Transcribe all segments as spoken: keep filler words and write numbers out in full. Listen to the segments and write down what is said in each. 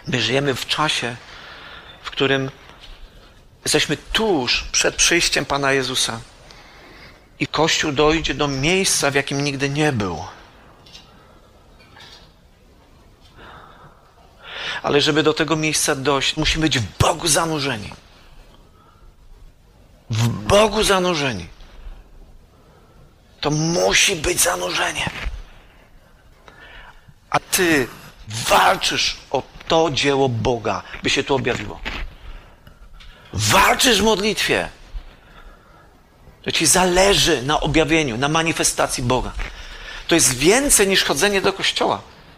My żyjemy w czasie, w którym jesteśmy tuż przed przyjściem Pana Jezusa i Kościół dojdzie do miejsca, w jakim nigdy nie był. Ale żeby do tego miejsca dojść, musimy być w Bogu zanurzeni. W Bogu zanurzeni. To musi być zanurzenie. A ty walczysz o to dzieło Boga, by się tu objawiło. Walczysz w modlitwie. To ci zależy na objawieniu, na manifestacji Boga. To jest więcej niż chodzenie do kościoła.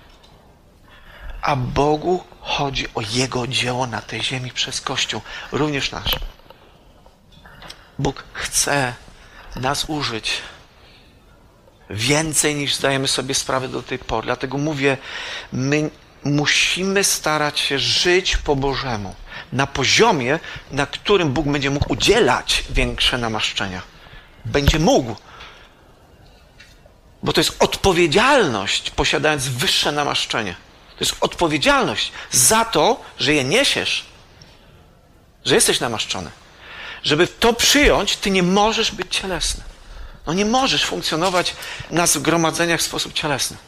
A Bogu chodzi o Jego dzieło na tej ziemi przez Kościół, również nasz. Bóg chce nas użyć więcej niż zdajemy sobie sprawę do tej pory. Dlatego mówię, my musimy starać się żyć po Bożemu. Na poziomie, na którym Bóg będzie mógł udzielać większe namaszczenia. Będzie mógł. Bo to jest odpowiedzialność, posiadając wyższe namaszczenie. To jest odpowiedzialność za to, że je niesiesz. Że jesteś namaszczony. Żeby to przyjąć, ty nie możesz być cielesny. No nie możesz funkcjonować na zgromadzeniach w sposób cielesny.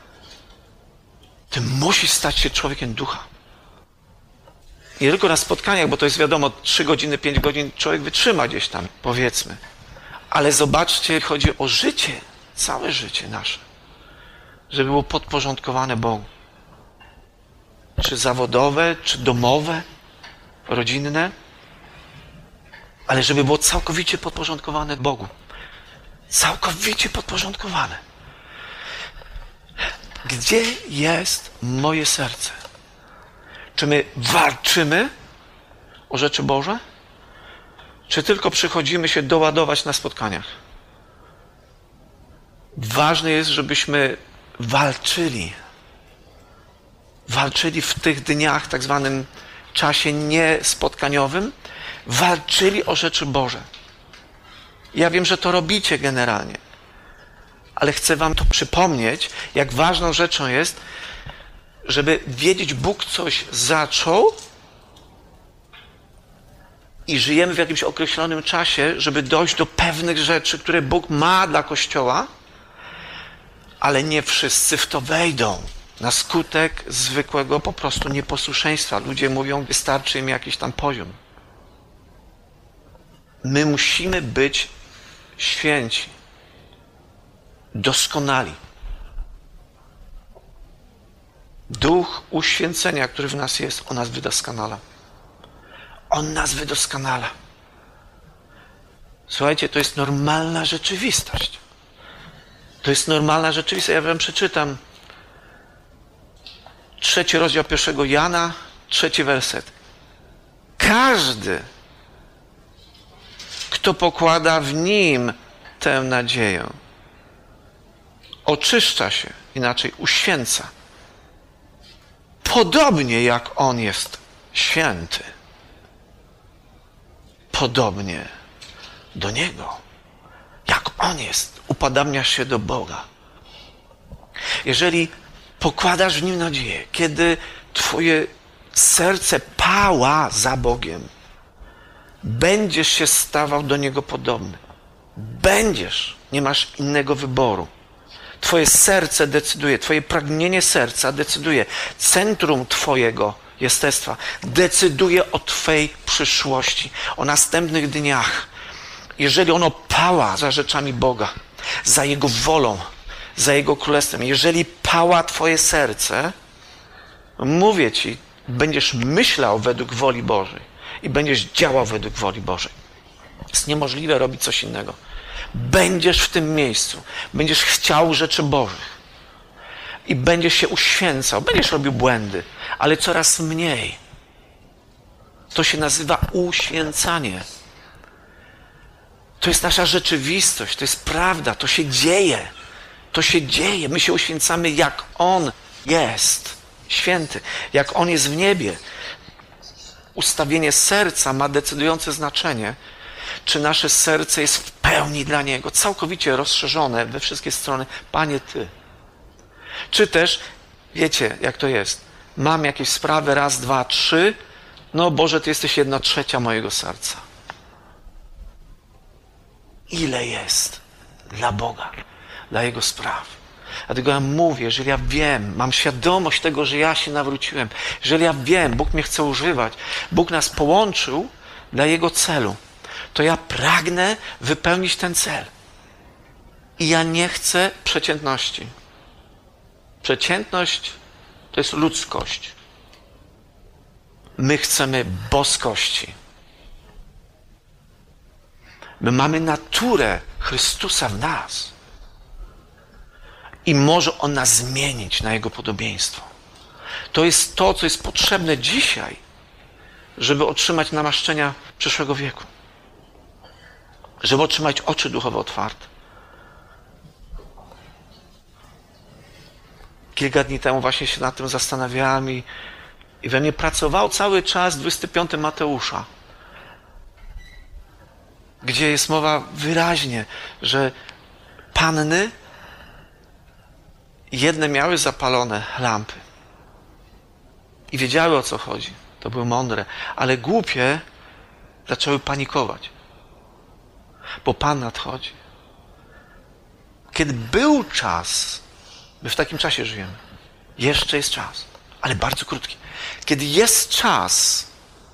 Ty musisz stać się człowiekiem ducha. Nie tylko na spotkaniach, bo to jest wiadomo, trzy godziny, pięć godzin człowiek wytrzyma gdzieś tam, powiedzmy. Ale zobaczcie, chodzi o życie, całe życie nasze. Żeby było podporządkowane Bogu. Czy zawodowe, czy domowe, rodzinne. Ale żeby było całkowicie podporządkowane Bogu. Całkowicie podporządkowane. Gdzie jest moje serce? Czy my walczymy o rzeczy Boże? Czy tylko przychodzimy się doładować na spotkaniach? Ważne jest, żebyśmy walczyli. Walczyli w tych dniach, tak zwanym czasie niespotkaniowym. Walczyli o rzeczy Boże. Ja wiem, że to robicie generalnie. Ale chcę wam to przypomnieć, jak ważną rzeczą jest, żeby wiedzieć, Bóg coś zaczął i żyjemy w jakimś określonym czasie, żeby dojść do pewnych rzeczy, które Bóg ma dla Kościoła, ale nie wszyscy w to wejdą. Na skutek zwykłego po prostu nieposłuszeństwa. Ludzie mówią, wystarczy im jakiś tam poziom. My musimy być święci, doskonali. Duch uświęcenia, który w nas jest, On nas wydoskonala. On nas wydoskonala. Słuchajcie, to jest normalna rzeczywistość. To jest normalna rzeczywistość. Ja wam przeczytam trzeci rozdział pierwszego Jana, trzeci werset. Każdy, kto pokłada w Nim tę nadzieję, oczyszcza się, inaczej uświęca. Podobnie jak On jest święty. Podobnie do Niego. Jak On jest, upadamniasz się do Boga. Jeżeli pokładasz w Nim nadzieję, kiedy twoje serce pała za Bogiem, będziesz się stawał do Niego podobny. Będziesz. Nie masz innego wyboru. Twoje serce decyduje, twoje pragnienie serca decyduje. Centrum twojego jestestwa decyduje o twojej przyszłości, o następnych dniach. Jeżeli ono pała za rzeczami Boga, za Jego wolą, za Jego królestwem, jeżeli pała twoje serce, mówię ci, będziesz myślał według woli Bożej i będziesz działał według woli Bożej. Jest niemożliwe robić coś innego. Będziesz w tym miejscu, będziesz chciał rzeczy Bożych i będziesz się uświęcał, będziesz robił błędy, ale coraz mniej. To się nazywa uświęcanie. To jest nasza rzeczywistość, to jest prawda, to się dzieje. To się dzieje. My się uświęcamy, jak On jest święty, jak On jest w niebie. Ustawienie serca ma decydujące znaczenie, czy nasze serce jest w pełni dla Niego, całkowicie rozszerzone we wszystkie strony. Panie, Ty. Czy też, wiecie, jak to jest? mam jakieś sprawy, raz, dwa, trzy, no Boże, Ty jesteś jedna trzecia mojego serca. Ile jest dla Boga, dla Jego spraw. Dlatego ja mówię, jeżeli ja wiem, mam świadomość tego, że ja się nawróciłem, jeżeli ja wiem, Bóg mnie chce używać, Bóg nas połączył dla Jego celu, to ja pragnę wypełnić ten cel. I ja nie chcę przeciętności. Przeciętność to jest ludzkość. My chcemy boskości. My mamy naturę Chrystusa w nas. I może On nas zmienić na Jego podobieństwo. To jest to, co jest potrzebne dzisiaj, żeby otrzymać namaszczenia przyszłego wieku. Żeby otrzymać oczy duchowe otwarte. Kilka dni temu właśnie się nad tym zastanawiałem i, i we mnie pracował cały czas dwudziesty piąty Mateusza, gdzie jest mowa wyraźnie, że panny jedne miały zapalone lampy i wiedziały, o co chodzi. To były mądre, ale głupie zaczęły panikować, bo Pan nadchodzi. Kiedy był czas, my w takim czasie żyjemy, jeszcze jest czas, ale bardzo krótki. Kiedy jest czas,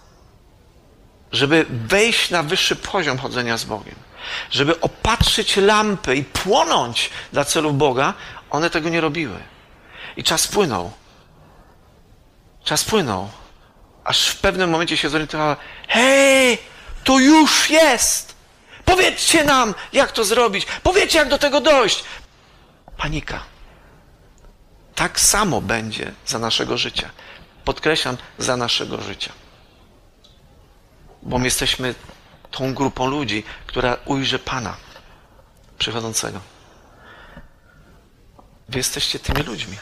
żeby wejść na wyższy poziom chodzenia z Bogiem, żeby opatrzyć lampy i płonąć dla celów Boga, one tego nie robiły. I czas płynął. Czas płynął. Aż w pewnym momencie się zorientowała, hej, to już jest! Powiedzcie nam, jak to zrobić! Powiedzcie, jak do tego dojść! Panika. Tak samo będzie za naszego życia. Podkreślam, za naszego życia. Bo my jesteśmy tą grupą ludzi, która ujrzy Pana przychodzącego. Wy jesteście tymi ludźmi.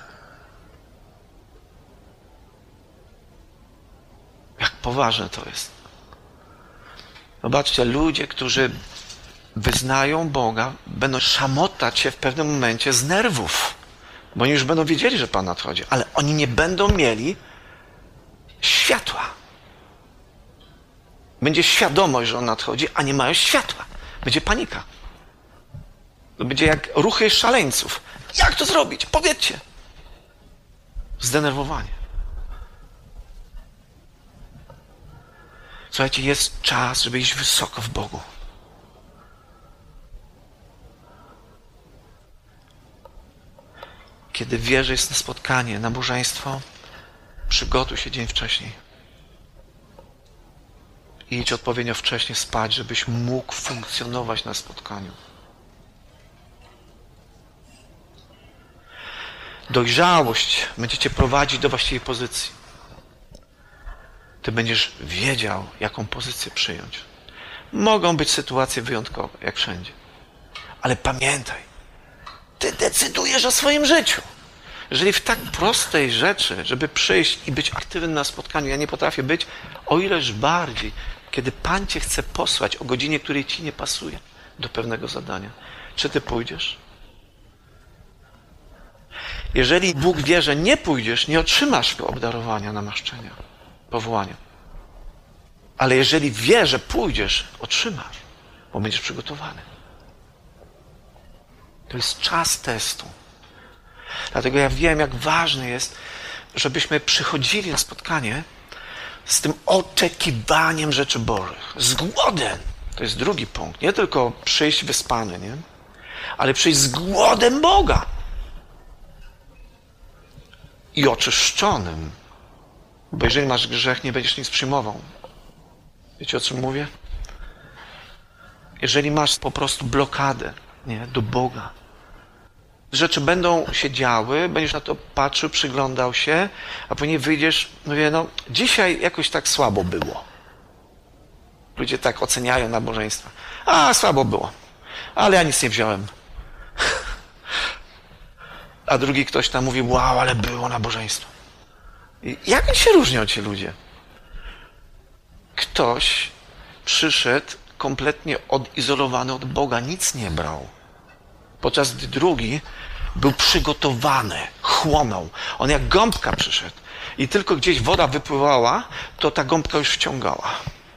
Jak poważne to jest. Zobaczcie, ludzie, którzy wyznają Boga, będą szamotać się w pewnym momencie z nerwów. Bo oni już będą wiedzieli, że Pan nadchodzi, ale oni nie będą mieli światła. Będzie świadomość, że On nadchodzi, a nie mają światła. Będzie panika. To będzie jak ruchy szaleńców. Jak to zrobić? Powiedzcie. Zdenerwowanie. Słuchajcie, jest czas, żeby iść wysoko w Bogu. Kiedy wiesz, że jest na spotkanie, nabożeństwo, przygotuj się dzień wcześniej. I idź odpowiednio wcześnie spać, żebyś mógł funkcjonować na spotkaniu. Dojrzałość będzie cię prowadzić do właściwej pozycji. Ty będziesz wiedział, jaką pozycję przyjąć. Mogą być sytuacje wyjątkowe, jak wszędzie. Ale pamiętaj, ty decydujesz o swoim życiu. Jeżeli w tak prostej rzeczy, żeby przyjść i być aktywnym na spotkaniu, ja nie potrafię być, o ileż bardziej, kiedy Pan cię chce posłać o godzinie, której ci nie pasuje do pewnego zadania. Czy ty pójdziesz? Jeżeli Bóg wie, że nie pójdziesz, nie otrzymasz obdarowania, namaszczenia, powołania. Ale jeżeli wie, że pójdziesz, otrzymasz, bo będziesz przygotowany. To jest czas testu. Dlatego ja wiem, jak ważne jest, żebyśmy przychodzili na spotkanie z tym oczekiwaniem rzeczy Bożych, z głodem. To jest drugi punkt. Nie tylko przyjść wyspany, nie? Ale przyjść z głodem Boga. I oczyszczonym. Bo jeżeli masz grzech, nie będziesz nic przyjmował. Wiecie, o czym mówię? Jeżeli masz po prostu blokadę, nie, do Boga, rzeczy będą się działy, będziesz na to patrzył, przyglądał się, a później wyjdziesz, mówię, no dzisiaj jakoś tak słabo było. Ludzie tak oceniają nabożeństwa. A, słabo było, ale ja nic nie wziąłem. A drugi ktoś tam mówi, wow, ale było nabożeństwo. I jak się różnią ci ludzie? Ktoś przyszedł kompletnie odizolowany od Boga, nic nie brał. Podczas gdy drugi Był przygotowany, chłonął. On jak gąbka przyszedł. I tylko gdzieś woda wypływała, to ta gąbka już wciągała.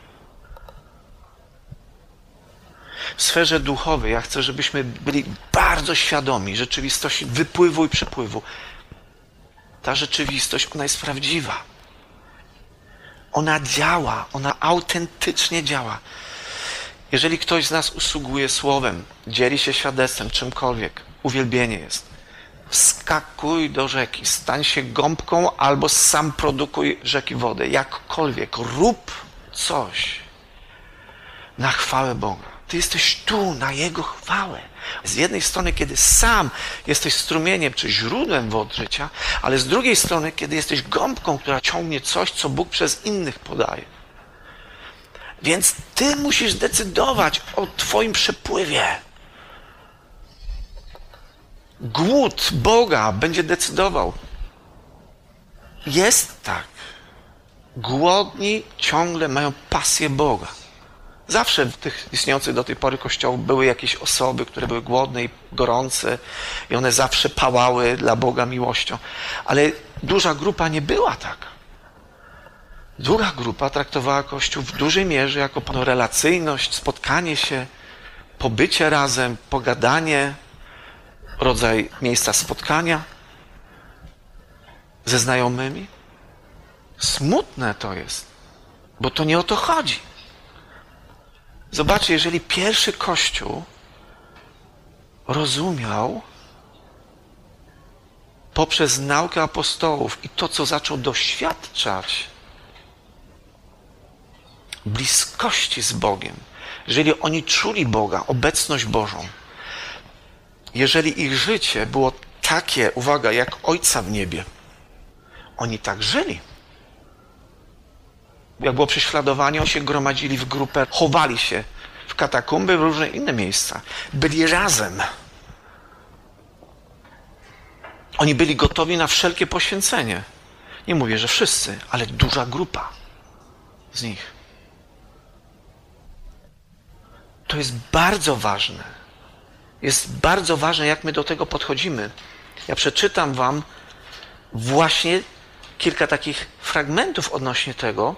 W sferze duchowej ja chcę, żebyśmy byli bardzo świadomi rzeczywistości wypływu i przepływu. Ta rzeczywistość, ona jest prawdziwa. Ona działa, ona autentycznie działa. Jeżeli ktoś z nas usługuje słowem, dzieli się świadectwem, czymkolwiek, uwielbienie jest. Wskakuj do rzeki, stań się gąbką albo sam produkuj rzeki wody. Jakkolwiek, rób coś na chwałę Boga. Ty jesteś tu na Jego chwałę. Z jednej strony, kiedy sam jesteś strumieniem czy źródłem wody życia, ale z drugiej strony, kiedy jesteś gąbką, która ciągnie coś, co Bóg przez innych podaje. Więc ty musisz decydować o twoim przepływie. Głód Boga będzie decydował. Jest tak. Głodni ciągle mają pasję Boga. Zawsze w tych istniejących do tej pory kościołach były jakieś osoby, które były głodne i gorące i one zawsze pałały dla Boga miłością. Ale duża grupa nie była taka. Druga grupa traktowała Kościół w dużej mierze jako relacyjność, spotkanie się, pobycie razem, pogadanie, rodzaj miejsca spotkania ze znajomymi. Smutne to jest, bo to nie o to chodzi. Zobaczcie, jeżeli pierwszy Kościół rozumiał poprzez naukę apostołów i to, co zaczął doświadczać bliskości z Bogiem, jeżeli oni czuli Boga, obecność Bożą, jeżeli ich życie było takie, uwaga, jak Ojca w niebie, oni tak żyli. Jak było prześladowanie, oni się gromadzili w grupę, chowali się w katakumby, w różne inne miejsca. Byli razem. Oni byli gotowi na wszelkie poświęcenie. Nie mówię, że wszyscy, ale duża grupa z nich. To jest bardzo ważne. Jest bardzo ważne, jak my do tego podchodzimy. Ja przeczytam wam właśnie kilka takich fragmentów odnośnie tego.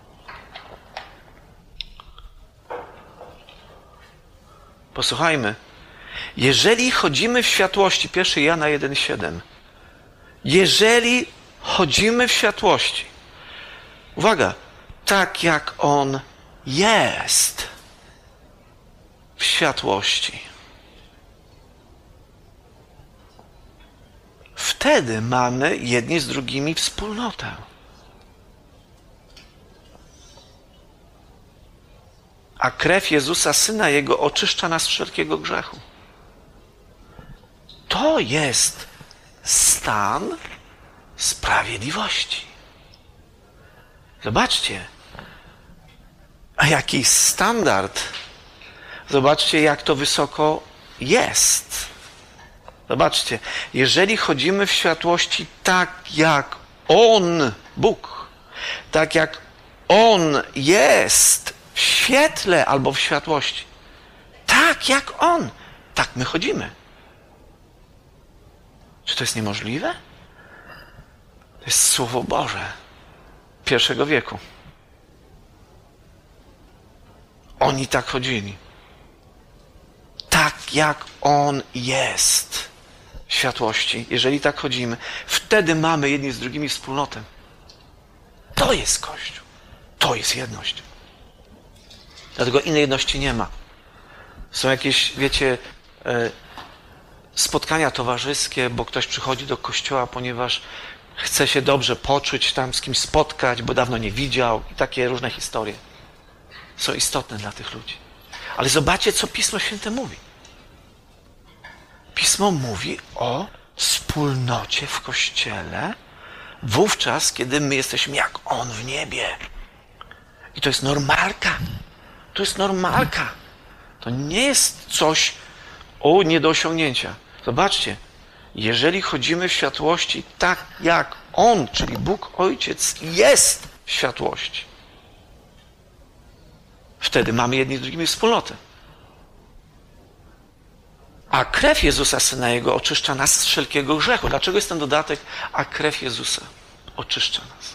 Posłuchajmy. Jeżeli chodzimy w światłości, pierwszy Jana jeden siedem. Jeżeli chodzimy w światłości, uwaga, tak jak On jest w światłości, wtedy mamy jedni z drugimi wspólnotę. A krew Jezusa, Syna Jego, oczyszcza nas z wszelkiego grzechu. To jest stan sprawiedliwości. Zobaczcie, a jaki standard. Zobaczcie, jak to wysoko jest. Zobaczcie, jeżeli chodzimy w światłości tak jak On, Bóg, tak jak On jest w świetle albo w światłości, tak jak On, tak my chodzimy. Czy to jest niemożliwe? To jest Słowo Boże pierwszego wieku. Oni tak chodzili. Tak jak On jest w światłości. Jeżeli tak chodzimy, wtedy mamy jedni z drugimi wspólnotę. To jest Kościół. To jest jedność. Dlatego innej jedności nie ma. Są jakieś, wiecie, spotkania towarzyskie, bo ktoś przychodzi do kościoła, ponieważ chce się dobrze poczuć, tam z kimś spotkać, bo dawno nie widział i takie różne historie. Są istotne dla tych ludzi. Ale zobaczcie, co Pismo Święte mówi. Pismo mówi o wspólnocie w Kościele wówczas, kiedy my jesteśmy jak On w niebie. I to jest normalka. To jest normalka. To nie jest coś o nie do osiągnięcia. Zobaczcie, jeżeli chodzimy w światłości tak jak On, czyli Bóg Ojciec jest w światłości, wtedy mamy jedni z drugimi wspólnotę. A krew Jezusa, Syna Jego, oczyszcza nas z wszelkiego grzechu. Dlaczego jest ten dodatek? A krew Jezusa oczyszcza nas.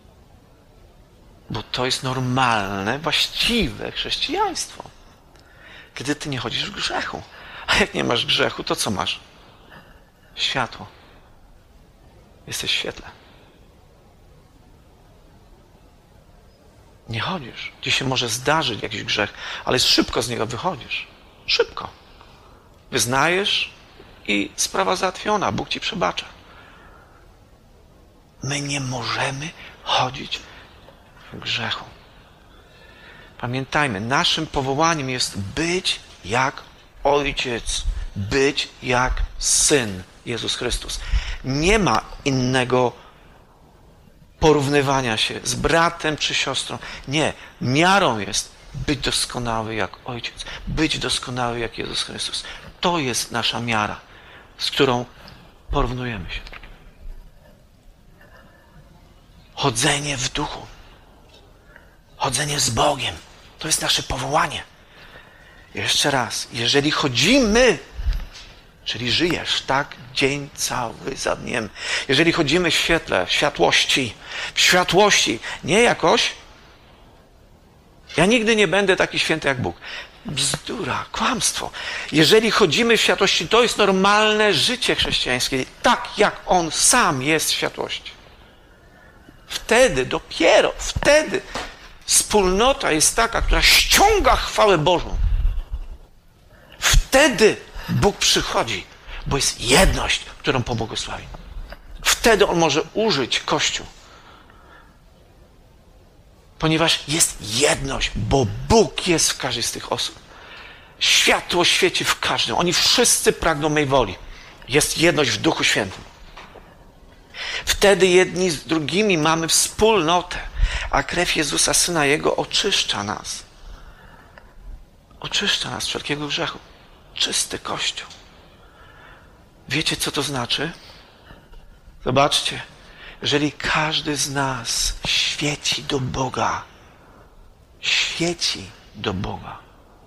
Bo to jest normalne, właściwe chrześcijaństwo. Kiedy ty nie chodzisz w grzechu. A jak nie masz grzechu, to co masz? Światło. Jesteś w świetle. Nie chodzisz. Ci się może zdarzyć jakiś grzech, ale szybko z niego wychodzisz. Szybko. Wyznajesz i sprawa załatwiona. Bóg ci przebacza. My nie możemy chodzić w grzechu. Pamiętajmy, naszym powołaniem jest być jak Ojciec, być jak Syn Jezus Chrystus. Nie ma innego porównywania się z bratem czy siostrą. Nie. Miarą jest być doskonały jak Ojciec, być doskonały jak Jezus Chrystus. To jest nasza miara, z którą porównujemy się. Chodzenie w duchu. Chodzenie z Bogiem. To jest nasze powołanie. Jeszcze raz. Jeżeli chodzimy, czyli żyjesz, tak? Dzień cały za dniem. Jeżeli chodzimy w świetle, w światłości, w światłości, nie jakoś. Ja nigdy nie będę taki święty jak Bóg. Bzdura, kłamstwo. Jeżeli chodzimy w światłości, to jest normalne życie chrześcijańskie. Tak jak On sam jest w światłości. Wtedy, dopiero wtedy wspólnota jest taka, która ściąga chwałę Bożą. Wtedy Bóg przychodzi, bo jest jedność, którą pobłogosławi. Wtedy On może użyć Kościół. Ponieważ jest jedność, bo Bóg jest w każdej z tych osób. Światło świeci w każdym. Oni wszyscy pragną mej woli. Jest jedność w Duchu Świętym. Wtedy jedni z drugimi mamy wspólnotę, a krew Jezusa, Syna Jego, oczyszcza nas. Oczyszcza nas z wszelkiego grzechu. Czysty Kościół. Wiecie, co to znaczy? Zobaczcie, jeżeli każdy z nas świeci do Boga, świeci do Boga,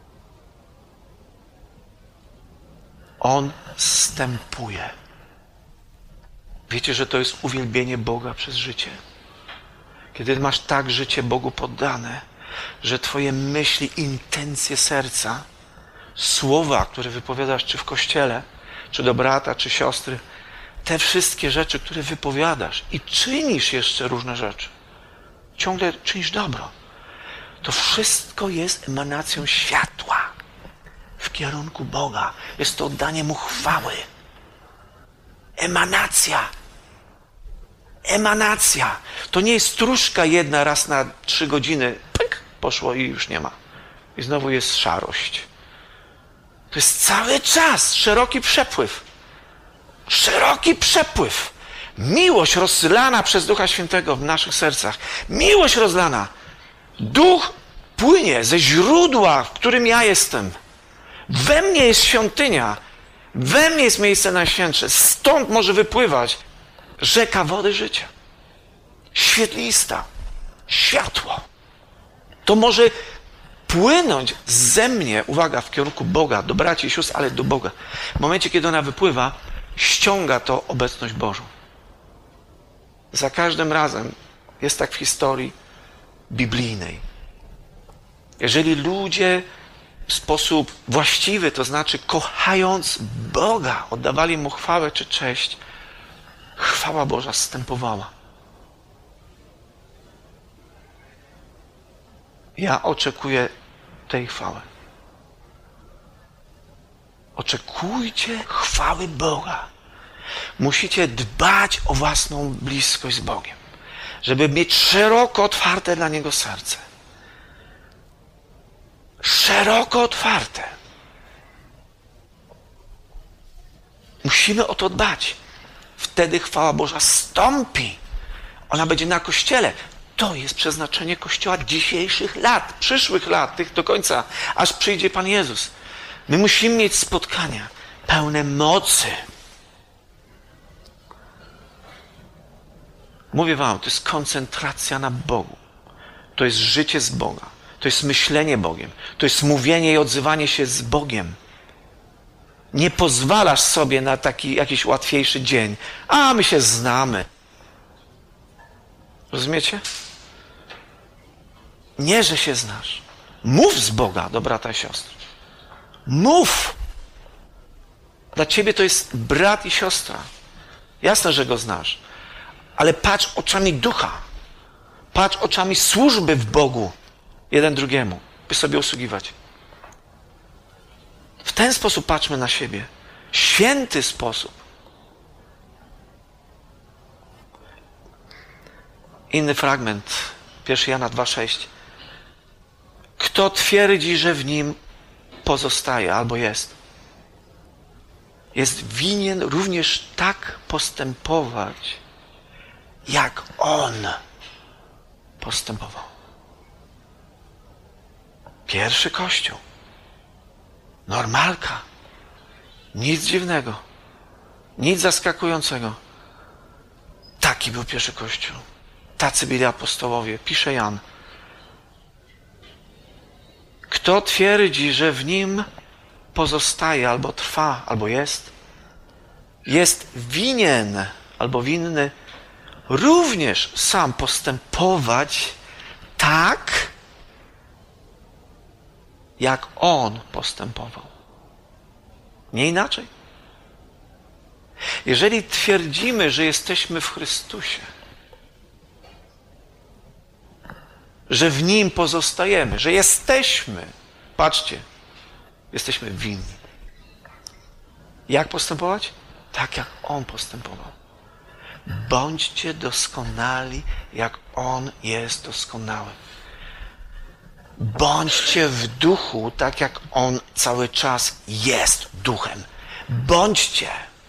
On zstępuje. Wiecie, że to jest uwielbienie Boga przez życie? Kiedy masz tak życie Bogu poddane, że twoje myśli, intencje serca, słowa, które wypowiadasz czy w kościele, czy do brata, czy siostry, te wszystkie rzeczy, które wypowiadasz i czynisz jeszcze różne rzeczy, ciągle czynisz dobro, to wszystko jest emanacją światła w kierunku Boga. Jest to oddanie Mu chwały. Emanacja. Emanacja. To nie jest stróżka jedna raz na trzy godziny. Pyk, poszło i już nie ma. I znowu jest szarość. To jest cały czas szeroki przepływ. Szeroki przepływ. Miłość rozlana przez Ducha Świętego w naszych sercach. Miłość rozlana. Duch płynie ze źródła, w którym ja jestem. We mnie jest świątynia. We mnie jest miejsce najświętsze. Stąd może wypływać rzeka wody życia. Świetlista. Światło. To może płynąć ze mnie, uwaga, w kierunku Boga, do braci i sióstr, ale do Boga. W momencie, kiedy ona wypływa, ściąga to obecność Bożą. Za każdym razem jest tak w historii biblijnej. Jeżeli ludzie w sposób właściwy, to znaczy kochając Boga, oddawali Mu chwałę czy cześć, chwała Boża zstępowała. Ja oczekuję tej chwały. Oczekujcie chwały Boga. Musicie dbać o własną bliskość z Bogiem, żeby mieć szeroko otwarte dla Niego serce. Szeroko otwarte. Musimy o to dbać. Wtedy chwała Boża stąpi. Ona będzie na Kościele. To jest przeznaczenie Kościoła dzisiejszych lat, przyszłych lat, tych do końca, aż przyjdzie Pan Jezus. My musimy mieć spotkania pełne mocy. Mówię wam, to jest koncentracja na Bogu. To jest życie z Boga. To jest myślenie Bogiem. To jest mówienie i odzywanie się z Bogiem. Nie pozwalasz sobie na taki jakiś łatwiejszy dzień. A, my się znamy. Rozumiecie? Nie, że się znasz. Mów z Boga do brata i siostry. Mów! Dla ciebie to jest brat i siostra. Jasne, że go znasz. Ale patrz oczami ducha. Patrz oczami służby w Bogu. Jeden drugiemu. By sobie usługiwać. W ten sposób patrzmy na siebie. Święty sposób. Inny fragment. pierwszy Jana dwa sześć. Kto twierdzi, że w nim pozostaje albo jest, jest winien również tak postępować, jak on postępował. Pierwszy Kościół. Normalka. Nic dziwnego. Nic zaskakującego. Taki był pierwszy Kościół. Tacy byli apostołowie. Pisze Jan. Kto twierdzi, że w nim pozostaje, albo trwa, albo jest, jest winien, albo winny również sam postępować tak, jak on postępował. Nie inaczej. Jeżeli twierdzimy, że jesteśmy w Chrystusie, że w Nim pozostajemy, że jesteśmy, patrzcie, jesteśmy winni. Jak postępować? Tak, jak On postępował. Bądźcie doskonali, jak On jest doskonały. Bądźcie w duchu, tak jak On cały czas jest duchem. Bądźcie.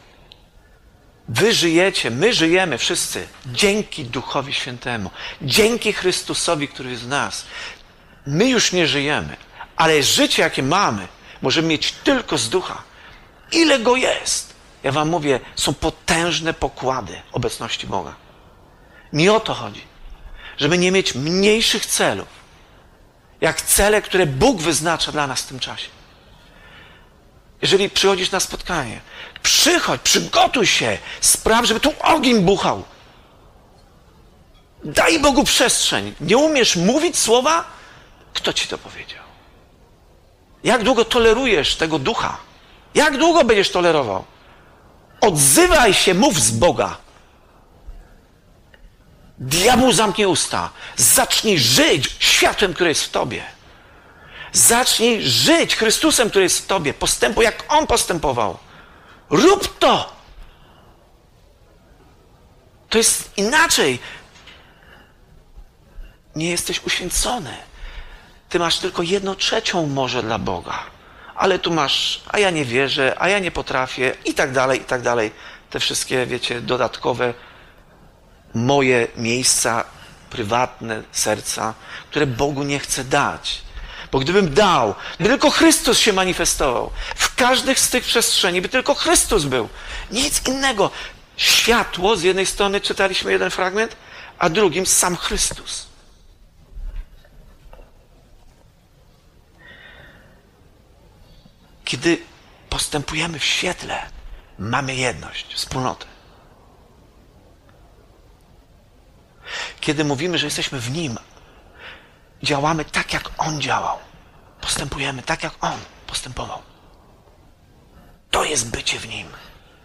Wy żyjecie, my żyjemy wszyscy dzięki Duchowi Świętemu, dzięki Chrystusowi, który jest w nas. My już nie żyjemy, ale życie, jakie mamy, możemy mieć tylko z Ducha. Ile Go jest? Ja wam mówię, są potężne pokłady obecności Boga. Mi o to chodzi, żeby nie mieć mniejszych celów, jak cele, które Bóg wyznacza dla nas w tym czasie. Jeżeli przychodzisz na spotkanie, przychodź, przygotuj się, spraw, żeby tu ogień buchał. Daj Bogu przestrzeń. Nie umiesz mówić słowa? Kto ci to powiedział? Jak długo tolerujesz tego ducha? Jak długo będziesz tolerował? Odzywaj się, mów z Boga. Diabeł zamknie usta. Zacznij żyć światłem, które jest w tobie. Zacznij żyć Chrystusem, który jest w tobie. Postępuj, jak On postępował. Rób to. To jest inaczej. Nie jesteś uświęcony. Ty masz tylko jedną trzecią może dla Boga. Ale tu masz, a ja nie wierzę, a ja nie potrafię i tak dalej, i tak dalej. Te wszystkie, wiecie, dodatkowe moje miejsca prywatne serca, które Bogu nie chcę dać. Bo gdybym dał, by tylko Chrystus się manifestował, w każdych z tych przestrzeni by tylko Chrystus był. Nic innego. Światło, z jednej strony czytaliśmy jeden fragment, a drugim sam Chrystus. Kiedy postępujemy w świetle, mamy jedność, wspólnotę. Kiedy mówimy, że jesteśmy w Nim, działamy tak, jak On działał. Postępujemy tak, jak On postępował. To jest bycie w Nim.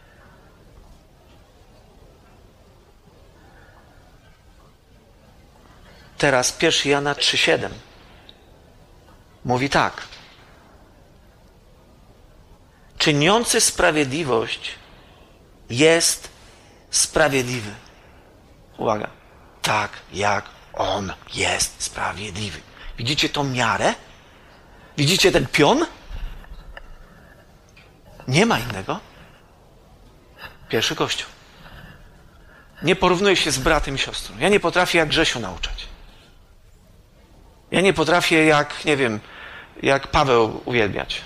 Teraz pierwszy Jana trzy siedem mówi tak. Czyniący sprawiedliwość jest sprawiedliwy. Uwaga. Tak, jak On jest sprawiedliwy. Widzicie tą miarę? Widzicie ten pion? Nie ma innego. Pierwszy Kościół. Nie porównuję się z bratem i siostrą. Ja nie potrafię jak Grzesiu nauczać. Ja nie potrafię jak, nie wiem, jak Paweł uwielbiać.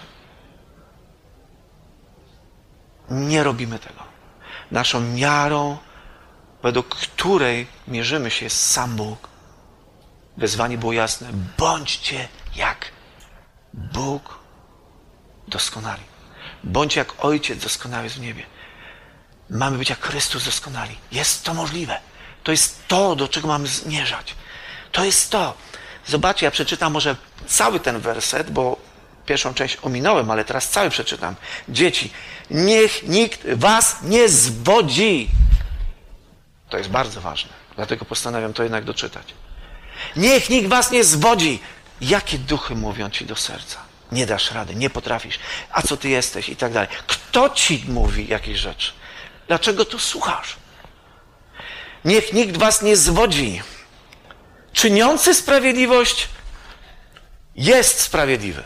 Nie robimy tego. Naszą miarą, według której mierzymy się, jest sam Bóg. Wezwanie było jasne. Bądźcie jak Bóg doskonali. Bądź jak Ojciec doskonały jest w niebie. Mamy być jak Chrystus doskonali. Jest to możliwe. To jest to, do czego mamy zmierzać. To jest to. Zobaczcie, ja przeczytam może cały ten werset, bo pierwszą część ominąłem, ale teraz cały przeczytam. Dzieci, niech nikt was nie zwodzi. To jest bardzo ważne. Dlatego postanawiam to jednak doczytać. Niech nikt was nie zwodzi. Jakie duchy mówią ci do serca? Nie dasz rady, nie potrafisz. A co ty jesteś? I tak dalej. Kto ci mówi jakieś rzeczy? Dlaczego tu słuchasz? Niech nikt was nie zwodzi. Czyniący sprawiedliwość jest sprawiedliwy.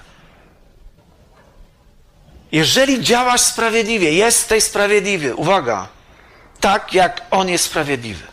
Jeżeli działasz sprawiedliwie, jesteś sprawiedliwy, uwaga, tak jak On jest sprawiedliwy.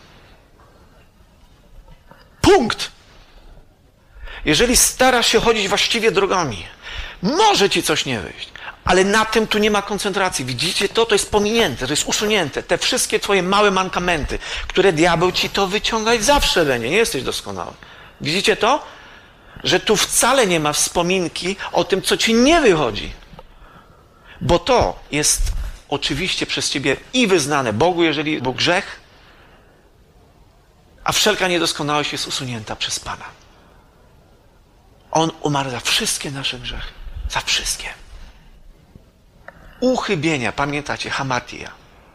Punkt. Jeżeli starasz się chodzić właściwie drogami, może ci coś nie wyjść, ale na tym tu nie ma koncentracji. Widzicie to? To jest pominięte, to jest usunięte. Te wszystkie twoje małe mankamenty, które diabeł ci to wyciągać zawsze będzie. Nie jesteś doskonały. Widzicie to? Że tu wcale nie ma wspominki o tym, co ci nie wychodzi. Bo to jest oczywiście przez ciebie i wyznane Bogu, jeżeli był grzech, a wszelka niedoskonałość jest usunięta przez Pana. On umarł za wszystkie nasze grzechy. Za wszystkie. Uchybienia, pamiętacie, hamatia.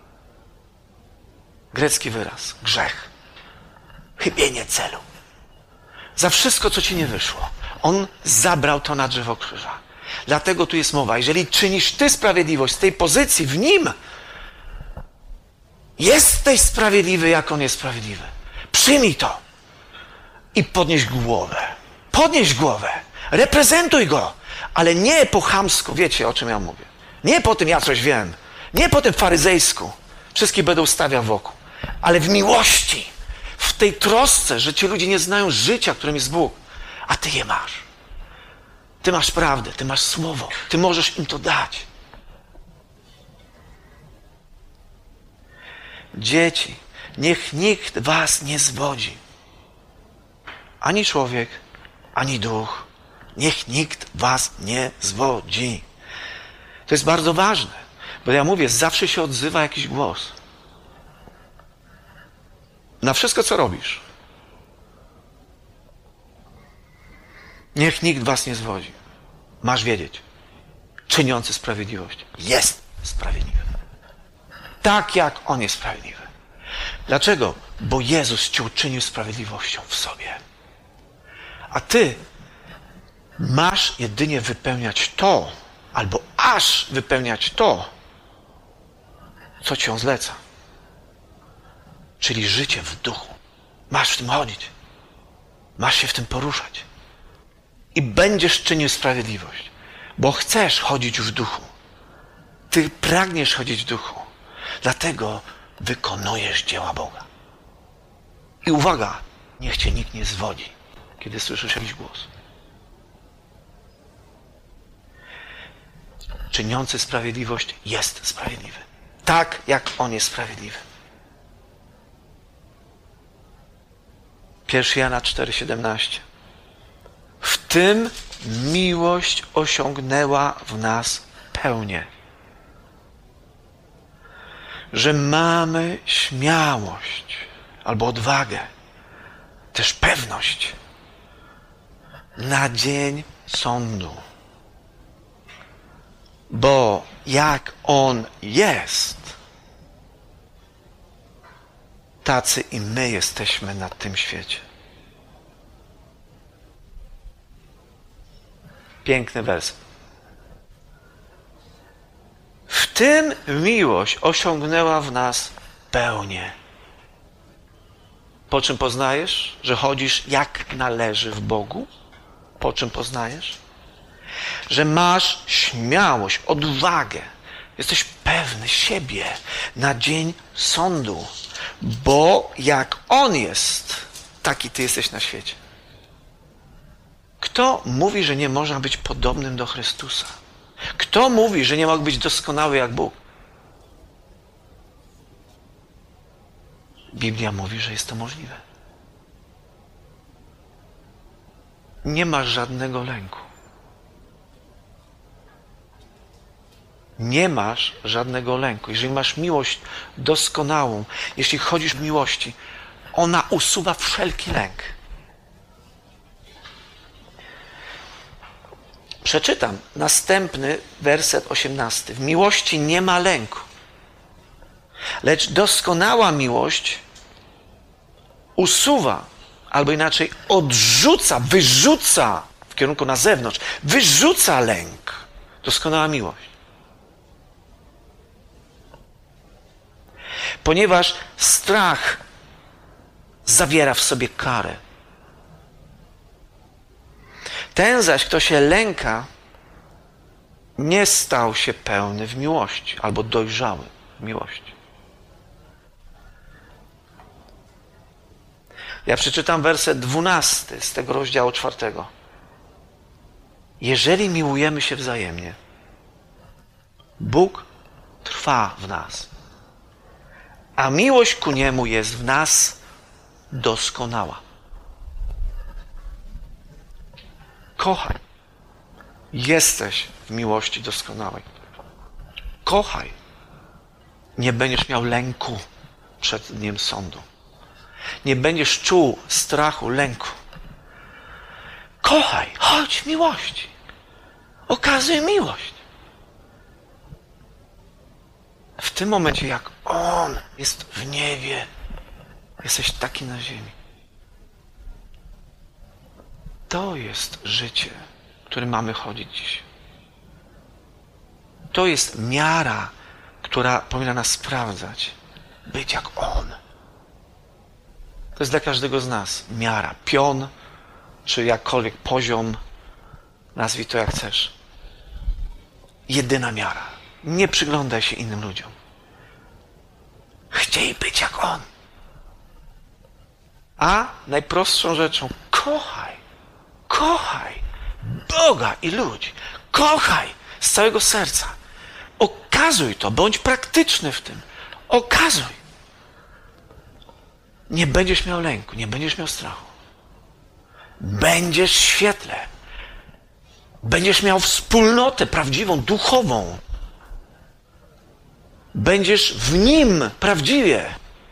Grecki wyraz, grzech. Chybienie celu. Za wszystko, co ci nie wyszło. On zabrał to na drzewo krzyża. Dlatego tu jest mowa. Jeżeli czynisz ty sprawiedliwość z tej pozycji w Nim, jesteś sprawiedliwy, jak On jest sprawiedliwy. Przyjmij to i podnieś głowę. Podnieś głowę. Reprezentuj Go. Ale nie po chamsku. Wiecie, o czym ja mówię. Nie po tym, ja coś wiem. Nie po tym faryzejsku. Wszystkich będą stawiał wokół. Ale w miłości. W tej trosce, że ci ludzie nie znają życia, którym jest Bóg. A ty je masz. Ty masz prawdę, ty masz słowo. Ty możesz im to dać. Dzieci, niech nikt was nie zwodzi. Ani człowiek, ani duch. Niech nikt was nie zwodzi. To jest bardzo ważne. Bo ja mówię, zawsze się odzywa jakiś głos. Na wszystko, co robisz. Niech nikt was nie zwodzi. Masz wiedzieć. Czyniący sprawiedliwość jest sprawiedliwy. Tak jak On jest sprawiedliwy. Dlaczego? Bo Jezus cię uczynił sprawiedliwością w sobie. A ty masz jedynie wypełniać to, albo aż wypełniać to, co ci On zleca. Czyli życie w duchu. Masz w tym chodzić. Masz się w tym poruszać. I będziesz czynił sprawiedliwość. Bo chcesz chodzić w duchu. Ty pragniesz chodzić w duchu. Dlatego wykonujesz dzieła Boga. I uwaga, niech cię nikt nie zwodzi, kiedy słyszysz jakiś głos. Czyniący sprawiedliwość jest sprawiedliwy. Tak, jak On jest sprawiedliwy. pierwszy Jana cztery siedemnaście. W tym miłość osiągnęła w nas pełnię. Że mamy śmiałość albo odwagę, też pewność na dzień sądu. Bo jak On jest, tacy i my jesteśmy na tym świecie. Piękny wers. W tym miłość osiągnęła w nas pełnię. Po czym poznajesz, że chodzisz jak należy w Bogu? Po czym poznajesz? Że masz śmiałość, odwagę. Jesteś pewny siebie na dzień sądu. Bo jak On jest, taki ty jesteś na świecie. Kto mówi, że nie można być podobnym do Chrystusa? Kto mówi, że nie mógł być doskonały jak Bóg? Biblia mówi, że jest to możliwe. Nie masz żadnego lęku. nie masz żadnego lęku. Jeżeli masz miłość doskonałą, jeśli chodzisz w miłości, ona usuwa wszelki lęk. Przeczytam następny werset osiemnasty. W miłości nie ma lęku, lecz doskonała miłość usuwa, albo inaczej odrzuca, wyrzuca w kierunku na zewnątrz, wyrzuca lęk. Doskonała miłość. Ponieważ strach zawiera w sobie karę. Ten zaś, kto się lęka, nie stał się pełny w miłości, albo dojrzały w miłości. Ja przeczytam werset dwunasty z tego rozdziału czwartego. Jeżeli miłujemy się wzajemnie, Bóg trwa w nas, a miłość ku Niemu jest w nas doskonała. Kochaj. Jesteś w miłości doskonałej. Kochaj. Nie będziesz miał lęku przed dniem sądu. Nie będziesz czuł strachu, lęku. Kochaj. Chodź w miłości. Okazuj miłość. W tym momencie, jak On jest w niebie, jesteś taki na ziemi. To jest życie, którym mamy chodzić dziś. To jest miara, która powinna nas sprawdzać. Być jak On. To jest dla każdego z nas miara. Pion, czy jakkolwiek poziom, nazwij to jak chcesz. Jedyna miara. Nie przyglądaj się innym ludziom. Chciej być jak On. A najprostszą rzeczą, kochaj. Kochaj Boga i ludzi. Kochaj z całego serca. Okazuj to, bądź praktyczny w tym. Okazuj. Nie będziesz miał lęku, nie będziesz miał strachu. Będziesz w świetle. Będziesz miał wspólnotę prawdziwą, duchową. Będziesz w Nim prawdziwie.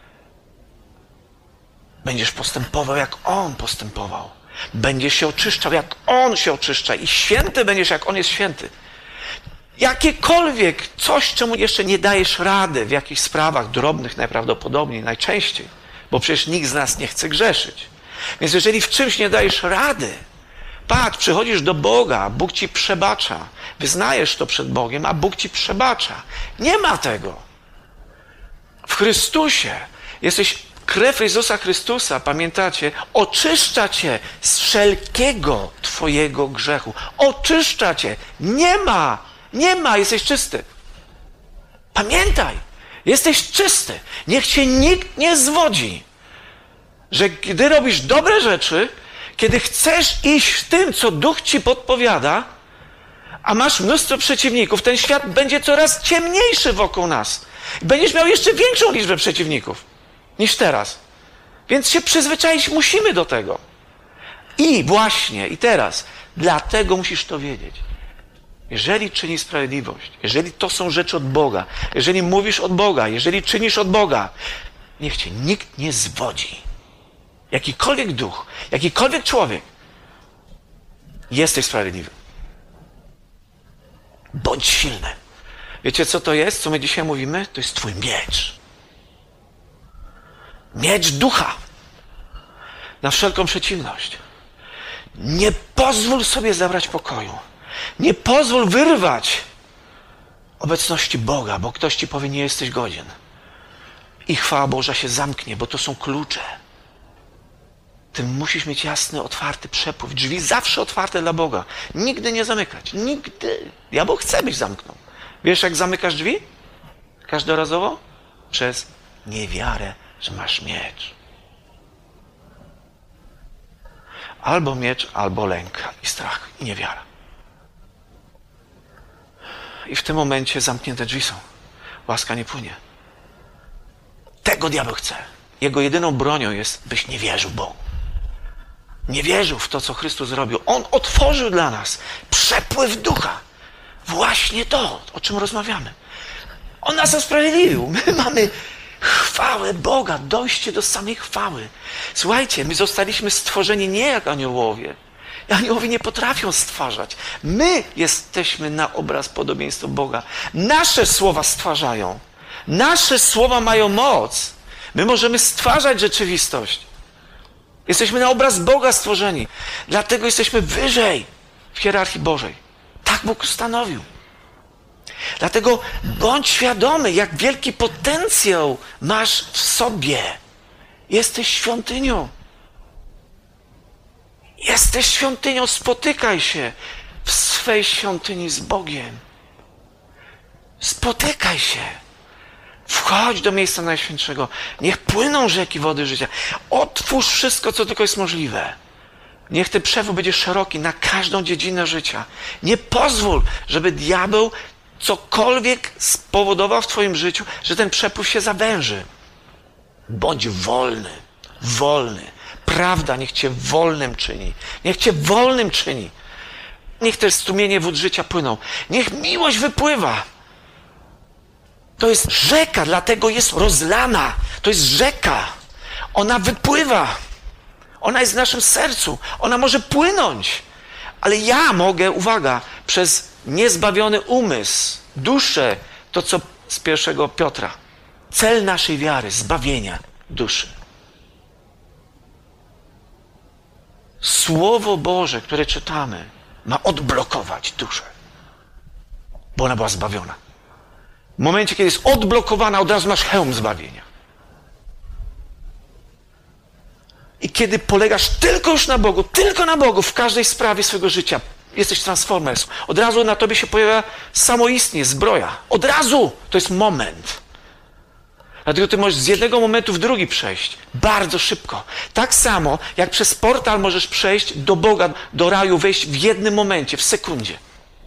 Będziesz postępował, jak On postępował. Będziesz się oczyszczał, jak On się oczyszcza. I święty będziesz, jak On jest święty. Jakiekolwiek coś, czemu jeszcze nie dajesz rady w jakichś sprawach drobnych najprawdopodobniej, najczęściej. Bo przecież nikt z nas nie chce grzeszyć. Więc jeżeli w czymś nie dajesz rady, patrz, przychodzisz do Boga, Bóg ci przebacza. Wyznajesz to przed Bogiem, a Bóg ci przebacza. Nie ma tego. W Chrystusie jesteś, krew Jezusa Chrystusa, pamiętacie, oczyszcza cię z wszelkiego twojego grzechu. Oczyszcza cię. Nie ma, nie ma, jesteś czysty. Pamiętaj, jesteś czysty. Niech cię nikt nie zwodzi, że gdy robisz dobre rzeczy, kiedy chcesz iść w tym, co Duch ci podpowiada, a masz mnóstwo przeciwników, ten świat będzie coraz ciemniejszy wokół nas. Będziesz miał jeszcze większą liczbę przeciwników niż teraz. Więc się przyzwyczaić musimy do tego. I właśnie, i teraz, dlatego musisz to wiedzieć. Jeżeli czynisz sprawiedliwość, jeżeli to są rzeczy od Boga, jeżeli mówisz od Boga, jeżeli czynisz od Boga, niech cię nikt nie zwodzi. Jakikolwiek duch, jakikolwiek człowiek, jesteś sprawiedliwy. Bądź silny. Wiecie, co to jest, co my dzisiaj mówimy? To jest twój miecz. Miecz ducha. Na wszelką przeciwność. Nie pozwól sobie zabrać pokoju. Nie pozwól wyrwać obecności Boga, bo ktoś ci powie, nie jesteś godzien. I chwała Boża się zamknie, bo to są klucze. Ty musisz mieć jasny, otwarty przepływ. Drzwi zawsze otwarte dla Boga. Nigdy nie zamykać. Nigdy. Diabeł chce, byś zamknął. Wiesz, jak zamykasz drzwi? Każdorazowo? Przez niewiarę, że masz miecz. Albo miecz, albo lęk i strach i niewiara. I w tym momencie zamknięte drzwi są. Łaska nie płynie. Tego diabeł chce. Jego jedyną bronią jest, byś nie wierzył Bogu. Nie wierzył w to, co Chrystus zrobił. On otworzył dla nas przepływ ducha. Właśnie to, o czym rozmawiamy. On nas usprawiedliwił. My mamy chwałę Boga, dojście do samej chwały. Słuchajcie, my zostaliśmy stworzeni nie jak aniołowie. Aniołowie nie potrafią stwarzać. My jesteśmy na obraz, podobieństwo Boga. Nasze słowa stwarzają. Nasze słowa mają moc. My możemy stwarzać rzeczywistość. Jesteśmy na obraz Boga stworzeni. Dlatego jesteśmy wyżej w hierarchii Bożej. Tak Bóg ustanowił. Dlatego bądź świadomy, jak wielki potencjał masz w sobie. Jesteś świątynią. Jesteś świątynią, spotykaj się w swej świątyni z Bogiem. Spotykaj się. Wchodź do miejsca Najświętszego. Niech płyną rzeki wody życia. Otwórz wszystko, co tylko jest możliwe. Niech ten przewód będzie szeroki na każdą dziedzinę życia. Nie pozwól, żeby diabeł cokolwiek spowodował w twoim życiu, że ten przepływ się zawęży. Bądź wolny, wolny. Prawda niech cię wolnym czyni. Niech cię wolnym czyni. Niech te strumienie wód życia płyną. Niech miłość wypływa. To jest rzeka, dlatego jest rozlana. To jest rzeka. Ona wypływa. Ona jest w naszym sercu. Ona może płynąć. Ale ja mogę, uwaga, przez niezbawiony umysł, duszę, to co z pierwszego Piotra. Cel naszej wiary, zbawienia duszy. Słowo Boże, które czytamy, ma odblokować duszę. Bo ona była zbawiona. W momencie, kiedy jest odblokowana, od razu masz hełm zbawienia. I kiedy polegasz tylko już na Bogu, tylko na Bogu w każdej sprawie swojego życia, jesteś transformers. Od razu na tobie się pojawia samoistnie, zbroja. Od razu! To jest moment. Dlatego ty możesz z jednego momentu w drugi przejść. Bardzo szybko. Tak samo, jak przez portal możesz przejść do Boga, do raju, wejść w jednym momencie, w sekundzie.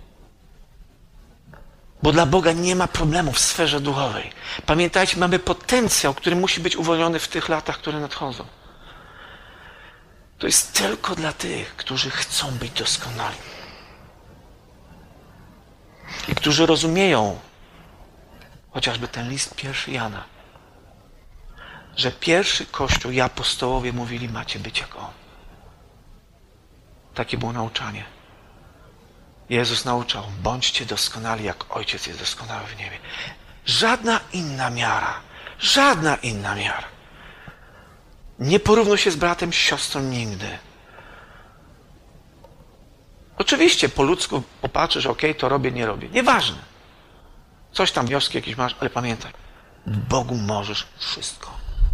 Bo dla Boga nie ma problemu w sferze duchowej. Pamiętajcie, mamy potencjał, który musi być uwolniony w tych latach, które nadchodzą. To jest tylko dla tych, którzy chcą być doskonali. I którzy rozumieją, chociażby ten list pierwszy Jana, że pierwszy Kościół i apostołowie mówili, macie być jak On. Takie było nauczanie. Jezus nauczał, bądźcie doskonali, jak Ojciec jest doskonały w niebie. Żadna inna miara, żadna inna miara. Nie porównuj się z bratem, z siostrą nigdy. Oczywiście po ludzku popatrzysz, okej, to robię, nie robię. Nieważne. Coś tam, wnioski jakieś masz, ale pamiętaj, Bogu możesz wszystko.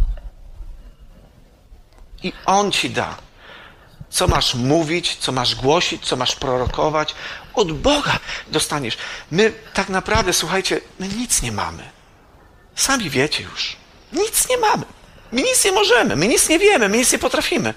I On ci da. Co masz mówić, co masz głosić, co masz prorokować. Od Boga dostaniesz. My tak naprawdę, słuchajcie, my nic nie mamy. Sami wiecie już. Nic nie mamy. My nic nie możemy, my nic nie wiemy, my nic nie potrafimy.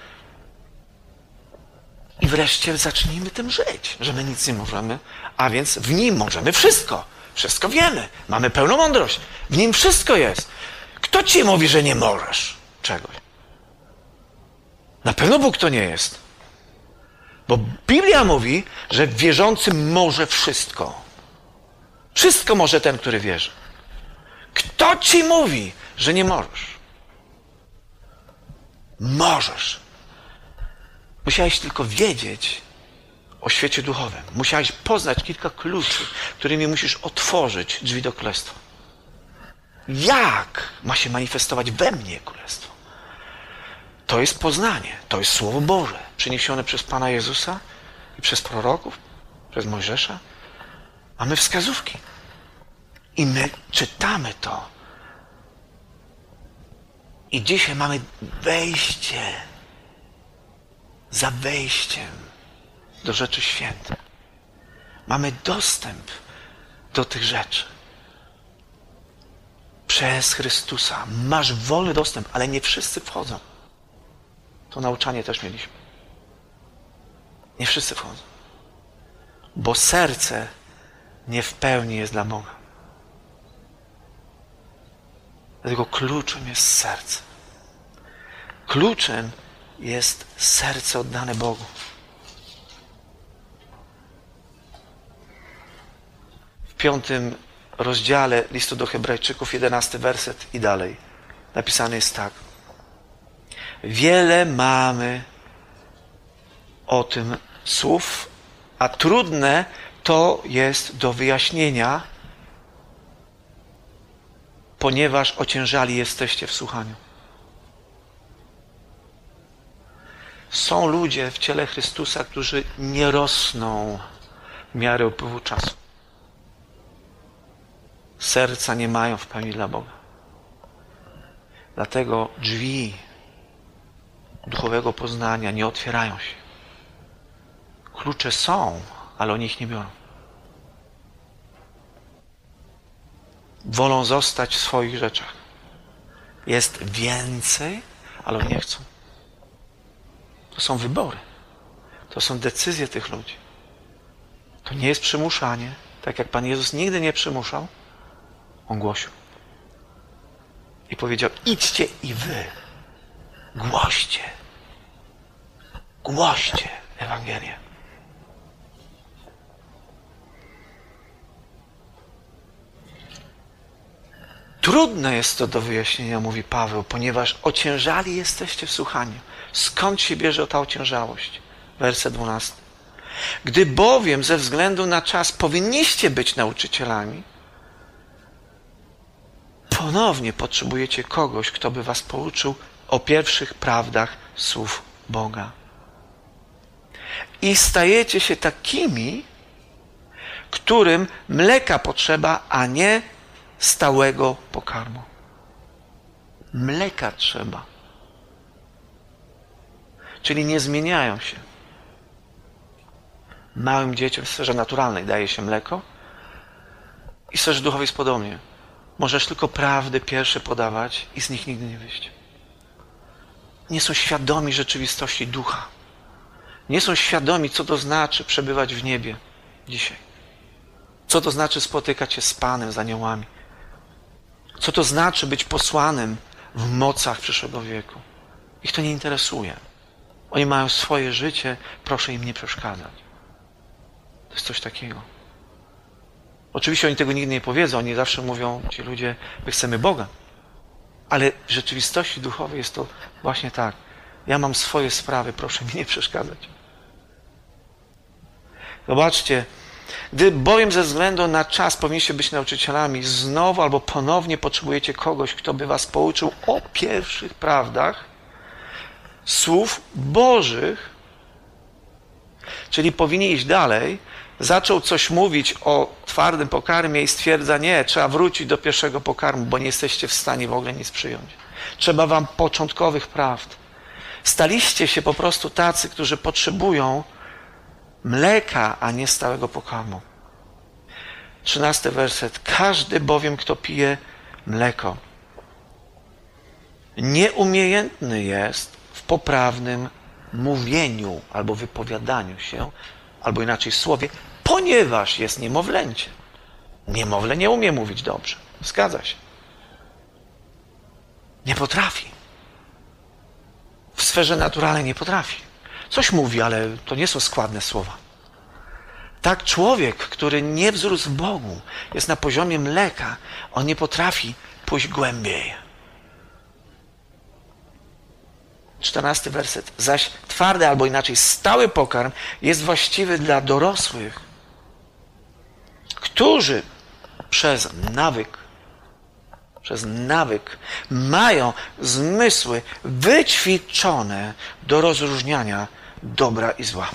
I wreszcie zacznijmy tym żyć, że my nic nie możemy, a więc w Nim możemy wszystko. Wszystko wiemy, mamy pełną mądrość. W Nim wszystko jest. Kto ci mówi, że nie możesz czegoś? Na pewno Bóg to nie jest. Bo Biblia mówi, że wierzący może wszystko. Wszystko może ten, który wierzy. Kto ci mówi, że nie możesz? Możesz. Musiałeś tylko wiedzieć o świecie duchowym. Musiałeś poznać kilka kluczy, którymi musisz otworzyć drzwi do królestwa. Jak ma się manifestować we mnie królestwo? To jest poznanie, to jest Słowo Boże, przyniesione przez Pana Jezusa i przez proroków, przez Mojżesza. Mamy wskazówki. I my czytamy to. I dzisiaj mamy wejście za wejściem do rzeczy świętych. Mamy dostęp do tych rzeczy. Przez Chrystusa. Masz wolny dostęp, ale nie wszyscy wchodzą. To nauczanie też mieliśmy. Nie wszyscy wchodzą. Bo serce nie w pełni jest dla Boga. Dlatego kluczem jest serce. Kluczem jest serce oddane Bogu. piątym rozdziale listu do Hebrajczyków, jedenasty werset i dalej. Napisane jest tak. Wiele mamy o tym słów, a trudne to jest do wyjaśnienia, ponieważ ociężali jesteście w słuchaniu. Są ludzie w ciele Chrystusa, którzy nie rosną w miarę upływu czasu. Serca nie mają w pełni dla Boga. Dlatego drzwi duchowego poznania nie otwierają się. Klucze są, ale oni ich nie biorą. Wolą zostać w swoich rzeczach. Jest więcej, ale oni nie chcą. To są wybory. To są decyzje tych ludzi. To nie jest przymuszanie. Tak jak Pan Jezus nigdy nie przymuszał, On głosił. I powiedział, idźcie i wy. Głoście. Głoście Ewangelię. Trudne jest to do wyjaśnienia, mówi Paweł, ponieważ ociężali jesteście w słuchaniu. Skąd się bierze ta ociężałość? Werset dwunasty. Gdy bowiem ze względu na czas powinniście być nauczycielami, ponownie potrzebujecie kogoś, kto by was pouczył o pierwszych prawdach słów Boga. I stajecie się takimi, którym mleka potrzeba, a nie stałego pokarmu. Mleka trzeba. Czyli nie zmieniają się. Małym dzieciom w sferze naturalnej daje się mleko i w sferze duchowej jest podobnie. Możesz tylko prawdy pierwsze podawać i z nich nigdy nie wyjść. Nie są świadomi rzeczywistości ducha. Nie są świadomi, co to znaczy przebywać w niebie dzisiaj. Co to znaczy spotykać się z Panem, z aniołami. Co to znaczy być posłanym w mocach przyszłego wieku. Ich to nie interesuje. Oni mają swoje życie, proszę im nie przeszkadzać. To jest coś takiego. Oczywiście oni tego nigdy nie powiedzą, oni zawsze mówią, ci ludzie, my chcemy Boga. Ale w rzeczywistości duchowej jest to właśnie tak. Ja mam swoje sprawy, proszę mi nie przeszkadzać. Zobaczcie, gdy bowiem ze względu na czas powinniście być nauczycielami, znowu albo ponownie potrzebujecie kogoś, kto by was pouczył o pierwszych prawdach słów Bożych, czyli powinni iść dalej, zaczął coś mówić o twardym pokarmie i stwierdza, nie, trzeba wrócić do pierwszego pokarmu, bo nie jesteście w stanie w ogóle nic przyjąć. Trzeba wam początkowych prawd. Staliście się po prostu tacy, którzy potrzebują mleka, a nie stałego pokarmu. Trzynasty werset. Każdy bowiem, kto pije mleko, nieumiejętny jest w poprawnym mówieniu albo wypowiadaniu się, albo inaczej słowie, ponieważ jest niemowlęciem. Niemowlę nie umie mówić dobrze. Zgadza się. Nie potrafi. W sferze naturalnej nie potrafi. Coś mówi, ale to nie są składne słowa. Tak człowiek, który nie wzrósł w Bogu, jest na poziomie mleka, on nie potrafi pójść głębiej. Czternasty werset. Zaś twardy, albo inaczej stały pokarm jest właściwy dla dorosłych, którzy przez nawyk, przez nawyk mają zmysły wyćwiczone do rozróżniania dobra i zła.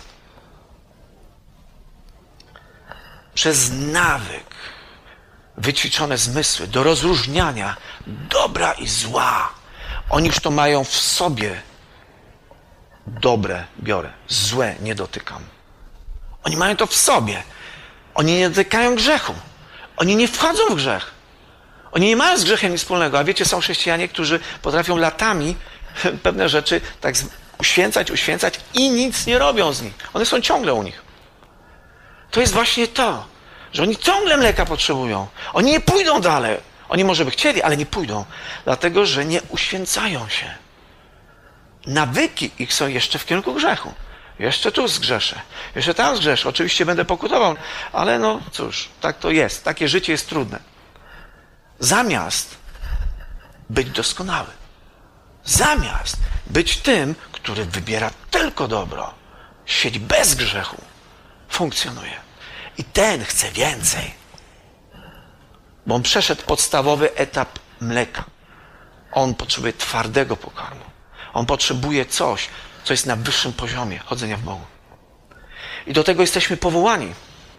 Przez nawyk wyćwiczone zmysły do rozróżniania dobra i zła. Oni już to mają w sobie. Dobre biorę, złe nie dotykam. Oni mają to w sobie. Oni nie dotykają grzechu. Oni nie wchodzą w grzech. Oni nie mają z grzechem nic wspólnego. A wiecie, są chrześcijanie, którzy potrafią latami pewne rzeczy tak uświęcać, uświęcać i nic nie robią z nich. One są ciągle u nich. To jest właśnie to, że oni ciągle mleka potrzebują. Oni nie pójdą dalej. Oni może by chcieli, ale nie pójdą. Dlatego, że nie uświęcają się. Nawyki ich są jeszcze w kierunku grzechu. Jeszcze tu zgrzeszę, jeszcze tam zgrzeszę. Oczywiście będę pokutował, ale no cóż, tak to jest. Takie życie jest trudne. Zamiast być doskonały, zamiast być tym, który wybiera tylko dobro, siedzi bez grzechu, funkcjonuje. I ten chce więcej, bo on przeszedł podstawowy etap mleka. On potrzebuje twardego pokarmu. On potrzebuje coś, co jest na wyższym poziomie chodzenia w Bogu. I do tego jesteśmy powołani.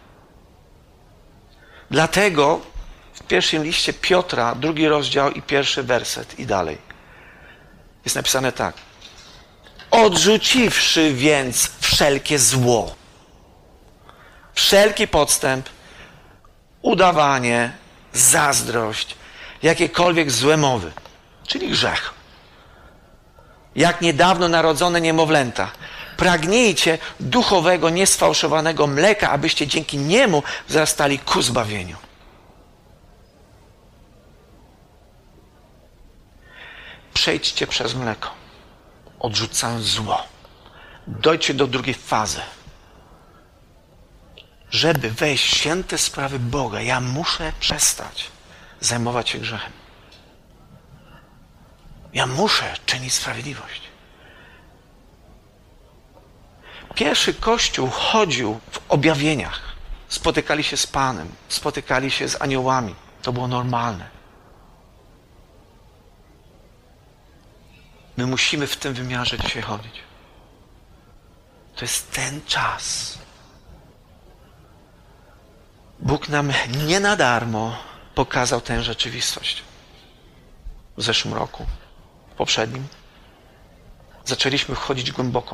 Dlatego w pierwszym liście Piotra, drugi rozdział i pierwszy werset i dalej, jest napisane tak. Odrzuciwszy więc wszelkie zło, wszelki podstęp, udawanie, zazdrość, jakiekolwiek złe mowy, czyli grzech. Jak niedawno narodzone niemowlęta, pragnijcie duchowego, niesfałszowanego mleka, abyście dzięki niemu wzrastali ku zbawieniu. Przejdźcie przez mleko, odrzucając zło. Dojdźcie do drugiej fazy. Żeby wejść w święte sprawy Boga, ja muszę przestać zajmować się grzechem. Ja muszę czynić sprawiedliwość. Pierwszy Kościół chodził w objawieniach. Spotykali się z Panem, spotykali się z aniołami. To było normalne. My musimy w tym wymiarze dzisiaj chodzić. To jest ten czas. Bóg nam nie na darmo pokazał tę rzeczywistość. W zeszłym roku, w poprzednim, zaczęliśmy wchodzić głęboko.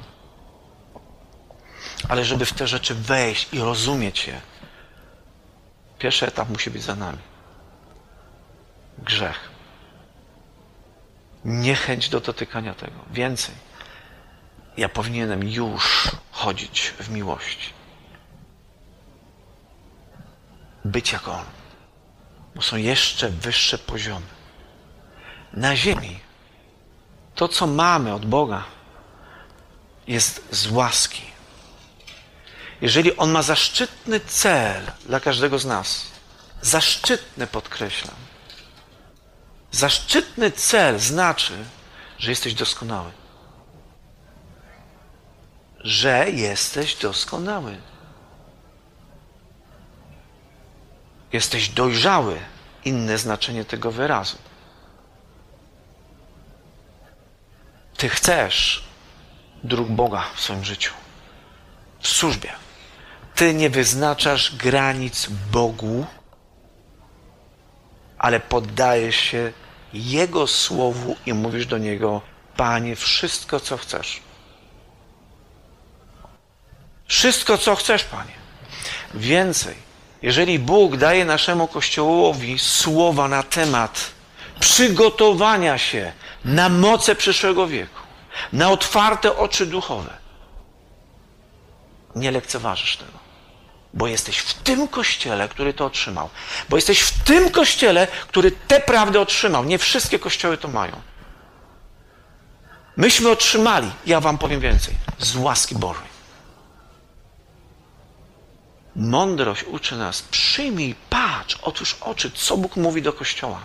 Ale żeby w te rzeczy wejść i rozumieć je, pierwszy etap musi być za nami. Grzech. Niechęć do dotykania tego. Więcej. Ja powinienem już chodzić w miłości. Być jak On. Bo są jeszcze wyższe poziomy. Na ziemi to, co mamy od Boga, jest z łaski. Jeżeli On ma zaszczytny cel dla każdego z nas, zaszczytny podkreślam, zaszczytny cel znaczy, że jesteś doskonały. Że jesteś doskonały. Jesteś dojrzały. Inne znaczenie tego wyrazu. Ty chcesz dróg Boga w swoim życiu. W służbie. Ty nie wyznaczasz granic Bogu, ale poddajesz się Jego słowu i mówisz do Niego: Panie, wszystko, co chcesz. Wszystko, co chcesz, Panie. Więcej, jeżeli Bóg daje naszemu Kościołowi słowa na temat przygotowania się na moce przyszłego wieku, na otwarte oczy duchowe, nie lekceważysz tego. Bo jesteś w tym Kościele, który to otrzymał. Bo jesteś w tym Kościele, który te prawdy otrzymał. Nie wszystkie kościoły to mają. Myśmy otrzymali, ja wam powiem więcej, z łaski Bożej. Mądrość uczy nas, przyjmij, patrz, otwórz oczy, co Bóg mówi do Kościoła.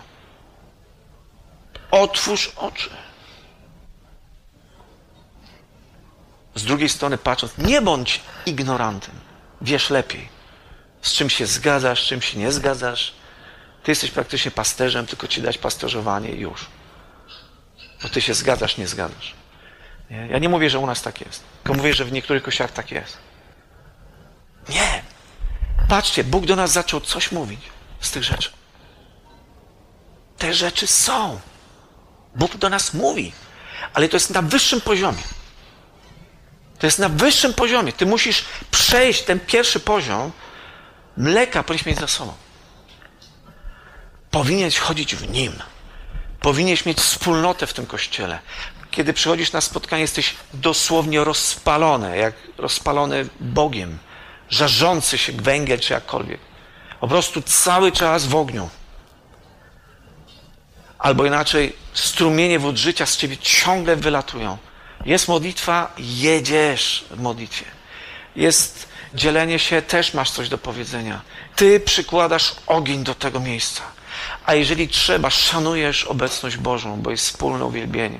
Otwórz oczy. Z drugiej strony patrząc, nie bądź ignorantem. Wiesz lepiej, z czym się zgadzasz, z czym się nie zgadzasz. Ty jesteś praktycznie pasterzem, tylko ci dać pasterzowanie i już. Bo ty się zgadzasz, nie zgadzasz. Nie? Ja nie mówię, że u nas tak jest. Tylko mówię, że w niektórych kościołach tak jest. Nie. Patrzcie, Bóg do nas zaczął coś mówić z tych rzeczy. Te rzeczy są. Bóg do nas mówi. Ale to jest na wyższym poziomie. To jest na wyższym poziomie. Ty musisz przejść ten pierwszy poziom. Mleka powinieneś mieć za sobą. Powinieneś chodzić w nim. Powinieneś mieć wspólnotę w tym Kościele. Kiedy przychodzisz na spotkanie, jesteś dosłownie rozpalony, jak rozpalony Bogiem. Żarzący się węgiel czy jakkolwiek. Po prostu cały czas w ogniu. Albo inaczej, strumienie wód życia z ciebie ciągle wylatują. Jest modlitwa, jedziesz w modlitwie. Jest dzielenie się, też masz coś do powiedzenia. Ty przykładasz ogień do tego miejsca. A jeżeli trzeba, szanujesz obecność Bożą, bo jest wspólne uwielbienie.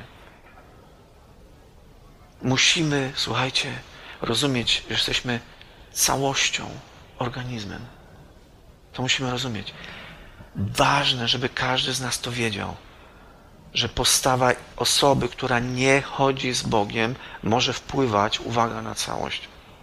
Musimy, słuchajcie, rozumieć, że jesteśmy całością, organizmem. To musimy rozumieć. Ważne, żeby każdy z nas to wiedział, że postawa osoby, która nie chodzi z Bogiem, może wpływać, uwaga, na całość.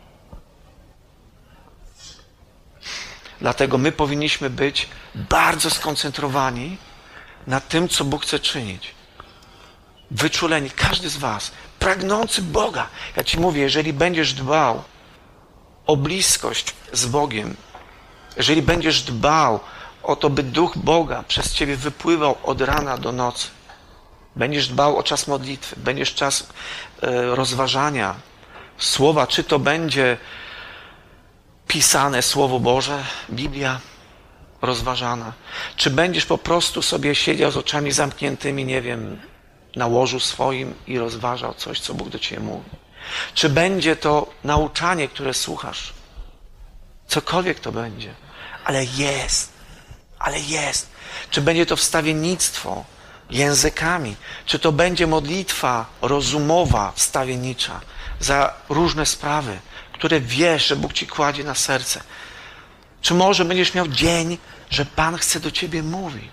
Dlatego my powinniśmy być bardzo skoncentrowani na tym, co Bóg chce czynić. Wyczuleni, każdy z was, pragnący Boga. Ja ci mówię, jeżeli będziesz dbał o bliskość z Bogiem, jeżeli będziesz dbał o to, by Duch Boga przez ciebie wypływał od rana do nocy, będziesz dbał o czas modlitwy, będziesz czas e, rozważania słowa, czy to będzie pisane Słowo Boże, Biblia rozważana, czy będziesz po prostu sobie siedział z oczami zamkniętymi, nie wiem, na łożu swoim i rozważał coś, co Bóg do ciebie mówi. Czy będzie to nauczanie, które słuchasz, cokolwiek to będzie, ale jest, ale jest. Czy będzie to wstawiennictwo językami, czy to będzie modlitwa rozumowa, wstawiennicza za różne sprawy, które wiesz, że Bóg ci kładzie na serce. Czy może będziesz miał dzień, że Pan chce do ciebie mówić.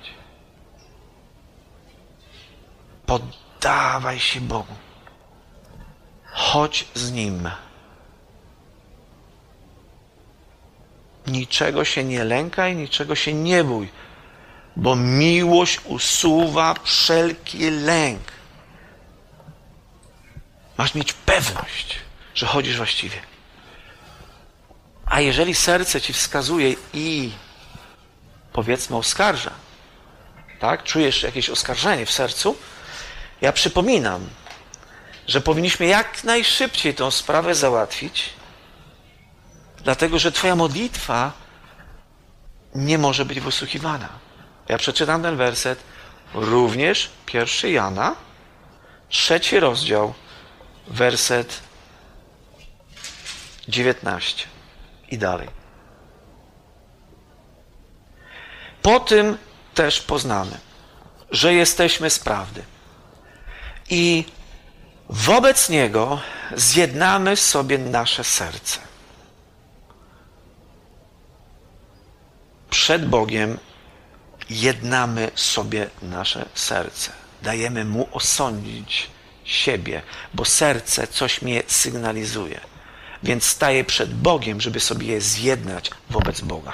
Poddawaj się Bogu. Chodź z Nim. Niczego się nie lękaj, niczego się nie bój, bo miłość usuwa wszelki lęk. Masz mieć pewność, że chodzisz właściwie. A jeżeli serce ci wskazuje i powiedzmy oskarża, tak? Czujesz jakieś oskarżenie w sercu, ja przypominam, że powinniśmy jak najszybciej tę sprawę załatwić, dlatego że twoja modlitwa nie może być wysłuchiwana. Ja przeczytam ten werset, również pierwszy Jana, trzeci rozdział, werset dziewiętnasty i dalej. Po tym też poznamy, że jesteśmy z prawdy i wobec Niego zjednamy sobie nasze serce. Przed Bogiem jednamy sobie nasze serce. Dajemy Mu osądzić siebie, bo serce coś mnie sygnalizuje. Więc staję przed Bogiem, żeby sobie je zjednać wobec Boga.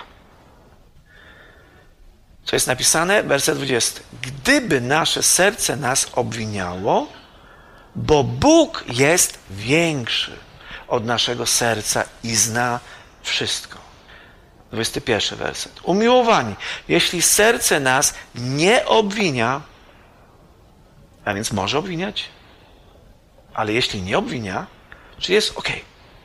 Co jest napisane? Werset dwudziesty. Gdyby nasze serce nas obwiniało, bo Bóg jest większy od naszego serca i zna wszystko. dwudziesty pierwszy werset. Umiłowani, jeśli serce nas nie obwinia, a więc może obwiniać, ale jeśli nie obwinia, czy jest ok.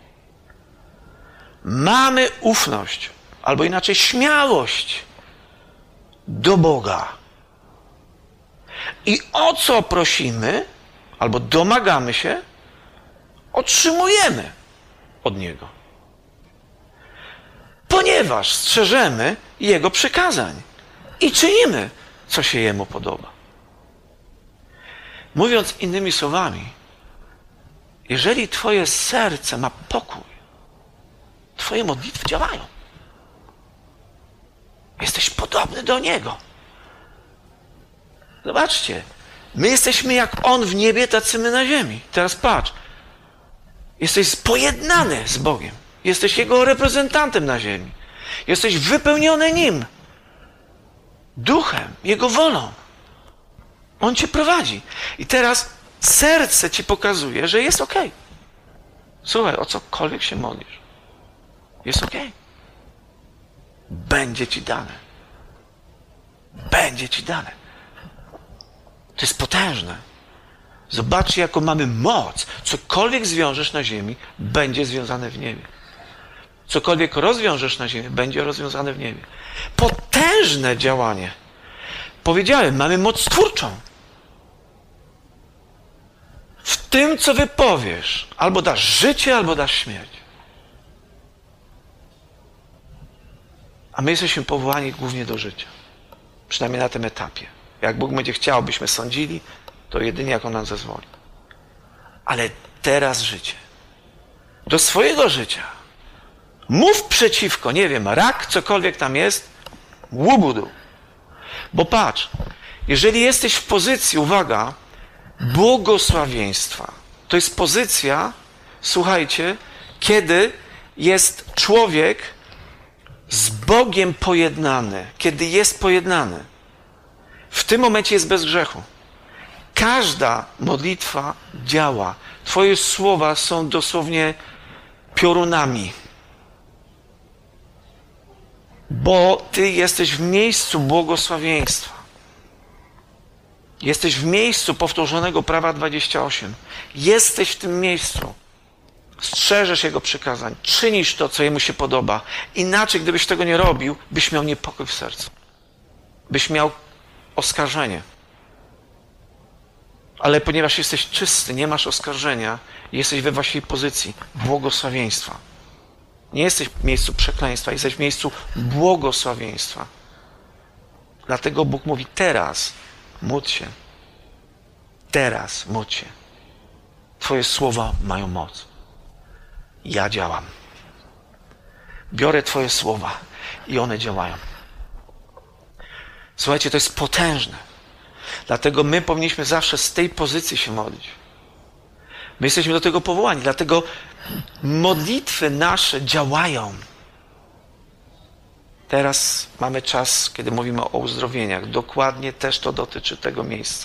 Mamy ufność, albo inaczej śmiałość do Boga. I o co prosimy, albo domagamy się, otrzymujemy od Niego. Ponieważ strzeżemy Jego przykazań i czynimy, co się Jemu podoba. Mówiąc innymi słowami, jeżeli twoje serce ma pokój, twoje modlitwy działają. Jesteś podobny do Niego. Zobaczcie, my jesteśmy jak On w niebie, tacy my na ziemi. Teraz patrz, jesteś pojednany z Bogiem. Jesteś Jego reprezentantem na ziemi. Jesteś wypełniony Nim. Duchem, Jego wolą. On cię prowadzi. I teraz serce ci pokazuje, że jest okej. Słuchaj, o cokolwiek się modlisz. Jest okej. Będzie ci dane. Będzie ci dane. To jest potężne. Zobaczcie, jaką mamy moc. Cokolwiek zwiążesz na ziemi, będzie związane w niebie. Cokolwiek rozwiążesz na ziemi, będzie rozwiązane w niebie. Potężne działanie. Powiedziałem, mamy moc twórczą. W tym, co wypowiesz, albo dasz życie, albo dasz śmierć. A my jesteśmy powołani głównie do życia. Przynajmniej na tym etapie. Jak Bóg będzie chciał, byśmy sądzili, to jedynie jak On nam zezwoli. Ale teraz życie. Do swojego życia. Mów przeciwko, nie wiem, rak, cokolwiek tam jest, łubudu. Bo patrz, jeżeli jesteś w pozycji, uwaga, błogosławieństwa, to jest pozycja, słuchajcie, kiedy jest człowiek z Bogiem pojednany, kiedy jest pojednany. W tym momencie jest bez grzechu. Każda modlitwa działa. Twoje słowa są dosłownie piorunami. Bo Ty jesteś w miejscu błogosławieństwa. Jesteś w miejscu powtórzonego prawa dwadzieścia osiem. Jesteś w tym miejscu. Strzeżesz Jego przykazań. Czynisz to, co Jemu się podoba. Inaczej, gdybyś tego nie robił, byś miał niepokój w sercu. Byś miał oskarżenie. Ale ponieważ jesteś czysty, nie masz oskarżenia, jesteś we właściwej pozycji błogosławieństwa. Nie jesteś w miejscu przekleństwa, jesteś w miejscu błogosławieństwa. Dlatego Bóg mówi teraz, módl się. Teraz módl się. Twoje słowa mają moc. Ja działam. Biorę Twoje słowa i one działają. Słuchajcie, to jest potężne. Dlatego my powinniśmy zawsze z tej pozycji się modlić. My jesteśmy do tego powołani, dlatego modlitwy nasze działają. Teraz mamy czas, kiedy mówimy o uzdrowieniach. Dokładnie też to dotyczy tego miejsca.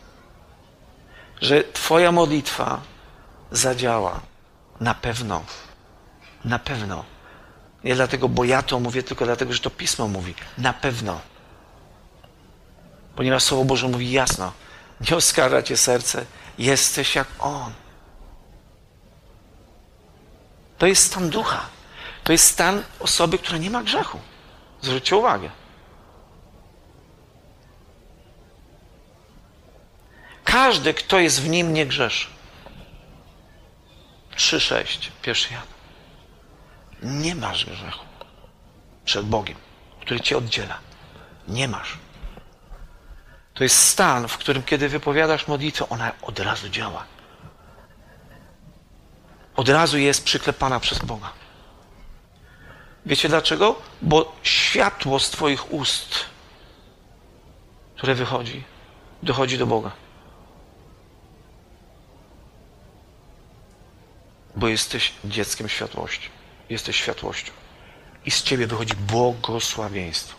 Że Twoja modlitwa zadziała. Na pewno. Na pewno. Nie dlatego, bo ja to mówię, tylko dlatego, że to Pismo mówi. Na pewno. Ponieważ Słowo Boże mówi jasno. Nie oskarża cię serce. Jesteś jak On. To jest stan ducha. To jest stan osoby, która nie ma grzechu. Zwróćcie uwagę. Każdy, kto jest w Nim, nie grzeszy. trzy sześć, pierwszy Jan. Nie masz grzechu przed Bogiem, który cię oddziela. Nie masz. To jest stan, w którym kiedy wypowiadasz modlitwę, ona od razu działa. Od razu jest przyklepana przez Boga. Wiecie dlaczego? Bo światło z Twoich ust, które wychodzi, dochodzi do Boga. Bo jesteś dzieckiem światłości. Jesteś światłością. I z Ciebie wychodzi błogosławieństwo.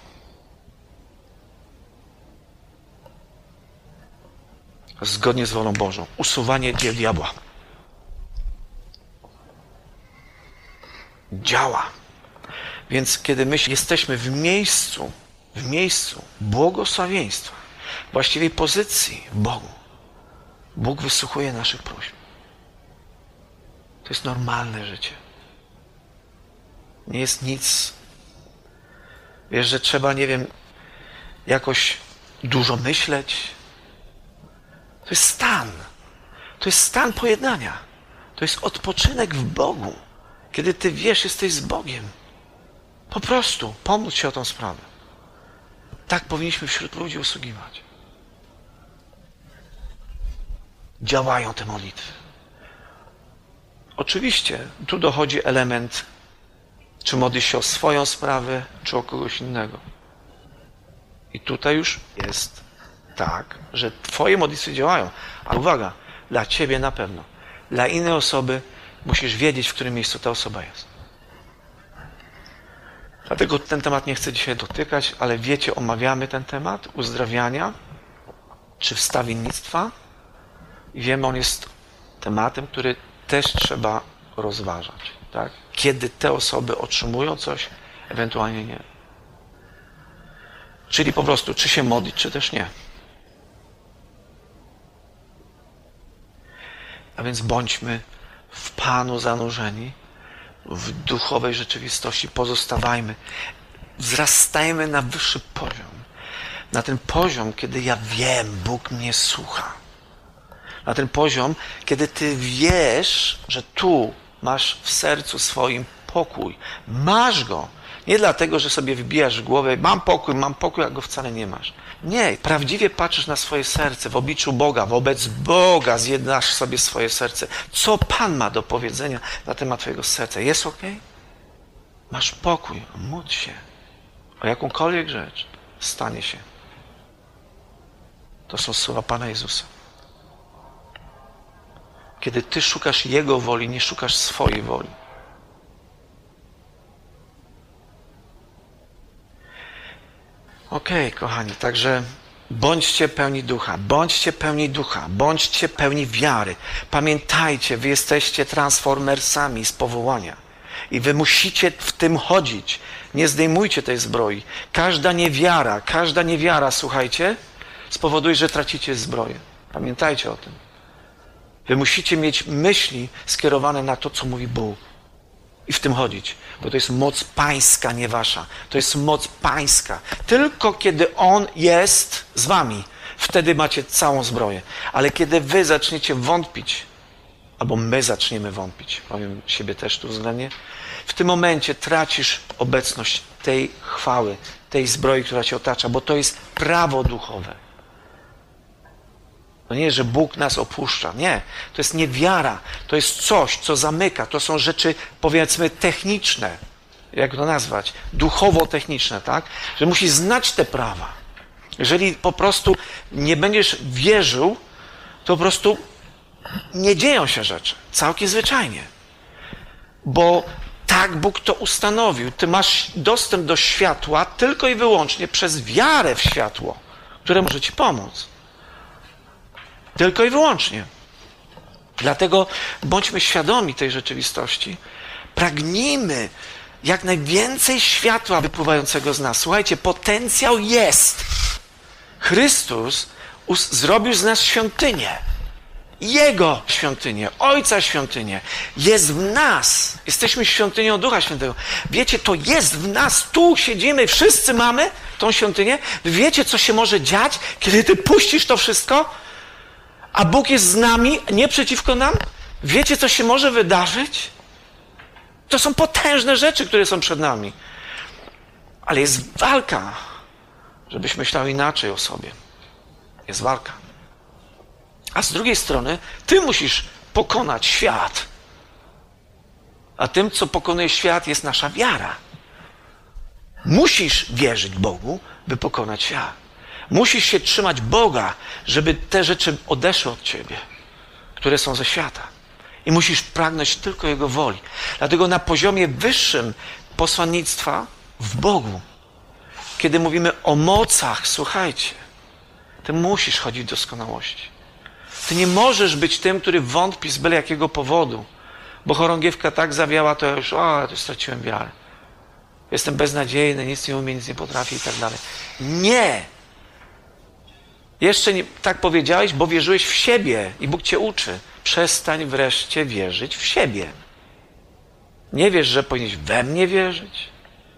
Zgodnie z wolą Bożą. Usuwanie dzieł diabła. Działa. Więc kiedy my jesteśmy w miejscu, w miejscu błogosławieństwa, właściwej pozycji w Bogu, Bóg wysłuchuje naszych próśb. To jest normalne życie. Nie jest nic. Wiesz, że trzeba, nie wiem, jakoś dużo myśleć. To jest stan. To jest stan pojednania. To jest odpoczynek w Bogu. Kiedy Ty wiesz, jesteś z Bogiem. Po prostu pomóc się o tą sprawę. Tak powinniśmy wśród ludzi usługiwać. Działają te modlitwy. Oczywiście tu dochodzi element, czy modlisz się o swoją sprawę, czy o kogoś innego. I tutaj już jest tak, że Twoje modlitwy działają. Ale uwaga, dla Ciebie na pewno. Dla innej osoby musisz wiedzieć, w którym miejscu ta osoba jest. Dlatego ten temat nie chcę dzisiaj dotykać, ale wiecie, omawiamy ten temat uzdrawiania czy wstawiennictwa i wiemy, on jest tematem, który też trzeba rozważać. Tak? Kiedy te osoby otrzymują coś, ewentualnie nie. Czyli po prostu, czy się modlić, czy też nie. A więc bądźmy w Panu zanurzeni, w duchowej rzeczywistości, pozostawajmy, wzrastajmy na wyższy poziom. Na ten poziom, kiedy ja wiem, Bóg mnie słucha. Na ten poziom, kiedy ty wiesz, że tu masz w sercu swoim pokój. Masz go. Nie dlatego, że sobie wybijasz w głowę, mam pokój, mam pokój, a go wcale nie masz. Nie, prawdziwie patrzysz na swoje serce w obliczu Boga, wobec Boga zjednasz sobie swoje serce. Co Pan ma do powiedzenia na temat twojego serca? Jest ok? Masz pokój, módl się o jakąkolwiek rzecz, stanie się. To są słowa Pana Jezusa. Kiedy ty szukasz Jego woli, nie szukasz swojej woli. Okej, okay, kochani, także bądźcie pełni ducha, bądźcie pełni ducha, bądźcie pełni wiary. Pamiętajcie, wy jesteście transformersami z powołania i wy musicie w tym chodzić. Nie zdejmujcie tej zbroi. Każda niewiara, każda niewiara, słuchajcie, spowoduje, że tracicie zbroję. Pamiętajcie o tym. Wy musicie mieć myśli skierowane na to, co mówi Bóg. I w tym chodzić. Bo to jest moc pańska, nie wasza. To jest moc pańska. Tylko kiedy On jest z wami, wtedy macie całą zbroję. Ale kiedy wy zaczniecie wątpić, albo my zaczniemy wątpić, powiem siebie też tu względnie, w tym momencie tracisz obecność tej chwały, tej zbroi, która cię otacza, bo to jest prawo duchowe. To nie, że Bóg nas opuszcza. Nie. To jest niewiara. To jest coś, co zamyka. To są rzeczy, powiedzmy, techniczne. Jak to nazwać? Duchowo-techniczne, tak? Że musisz znać te prawa. Jeżeli po prostu nie będziesz wierzył, to po prostu nie dzieją się rzeczy. Całkiem zwyczajnie. Bo tak Bóg to ustanowił. Ty masz dostęp do światła tylko i wyłącznie przez wiarę w światło, które może ci pomóc. Tylko i wyłącznie. Dlatego bądźmy świadomi tej rzeczywistości. Pragnijmy jak najwięcej światła wypływającego z nas. Słuchajcie, potencjał jest. Chrystus zrobił z nas świątynię. Jego świątynię, Ojca świątynię. Jest w nas. Jesteśmy świątynią Ducha Świętego. Wiecie, to jest w nas. Tu siedzimy, wszyscy mamy tą świątynię. Wiecie, co się może dziać, kiedy ty puścisz to wszystko? A Bóg jest z nami, nie przeciwko nam? Wiecie, co się może wydarzyć? To są potężne rzeczy, które są przed nami. Ale jest walka, żebyś myślał inaczej o sobie. Jest walka. A z drugiej strony, ty musisz pokonać świat. A tym, co pokonuje świat, jest nasza wiara. Musisz wierzyć Bogu, by pokonać świat. Musisz się trzymać Boga, żeby te rzeczy odeszły od ciebie, które są ze świata. I musisz pragnąć tylko Jego woli. Dlatego na poziomie wyższym posłannictwa w Bogu, kiedy mówimy o mocach, słuchajcie, ty musisz chodzić w doskonałości. Ty nie możesz być tym, który wątpi z byle jakiego powodu, bo chorągiewka tak zawiała, to ja już, o, to straciłem wiarę. Jestem beznadziejny, nic nie umiem, nic nie potrafię i tak dalej. Nie! Jeszcze nie, tak powiedziałeś, bo wierzyłeś w siebie i Bóg cię uczy. Przestań wreszcie wierzyć w siebie. Nie wiesz, że powinieneś we mnie wierzyć?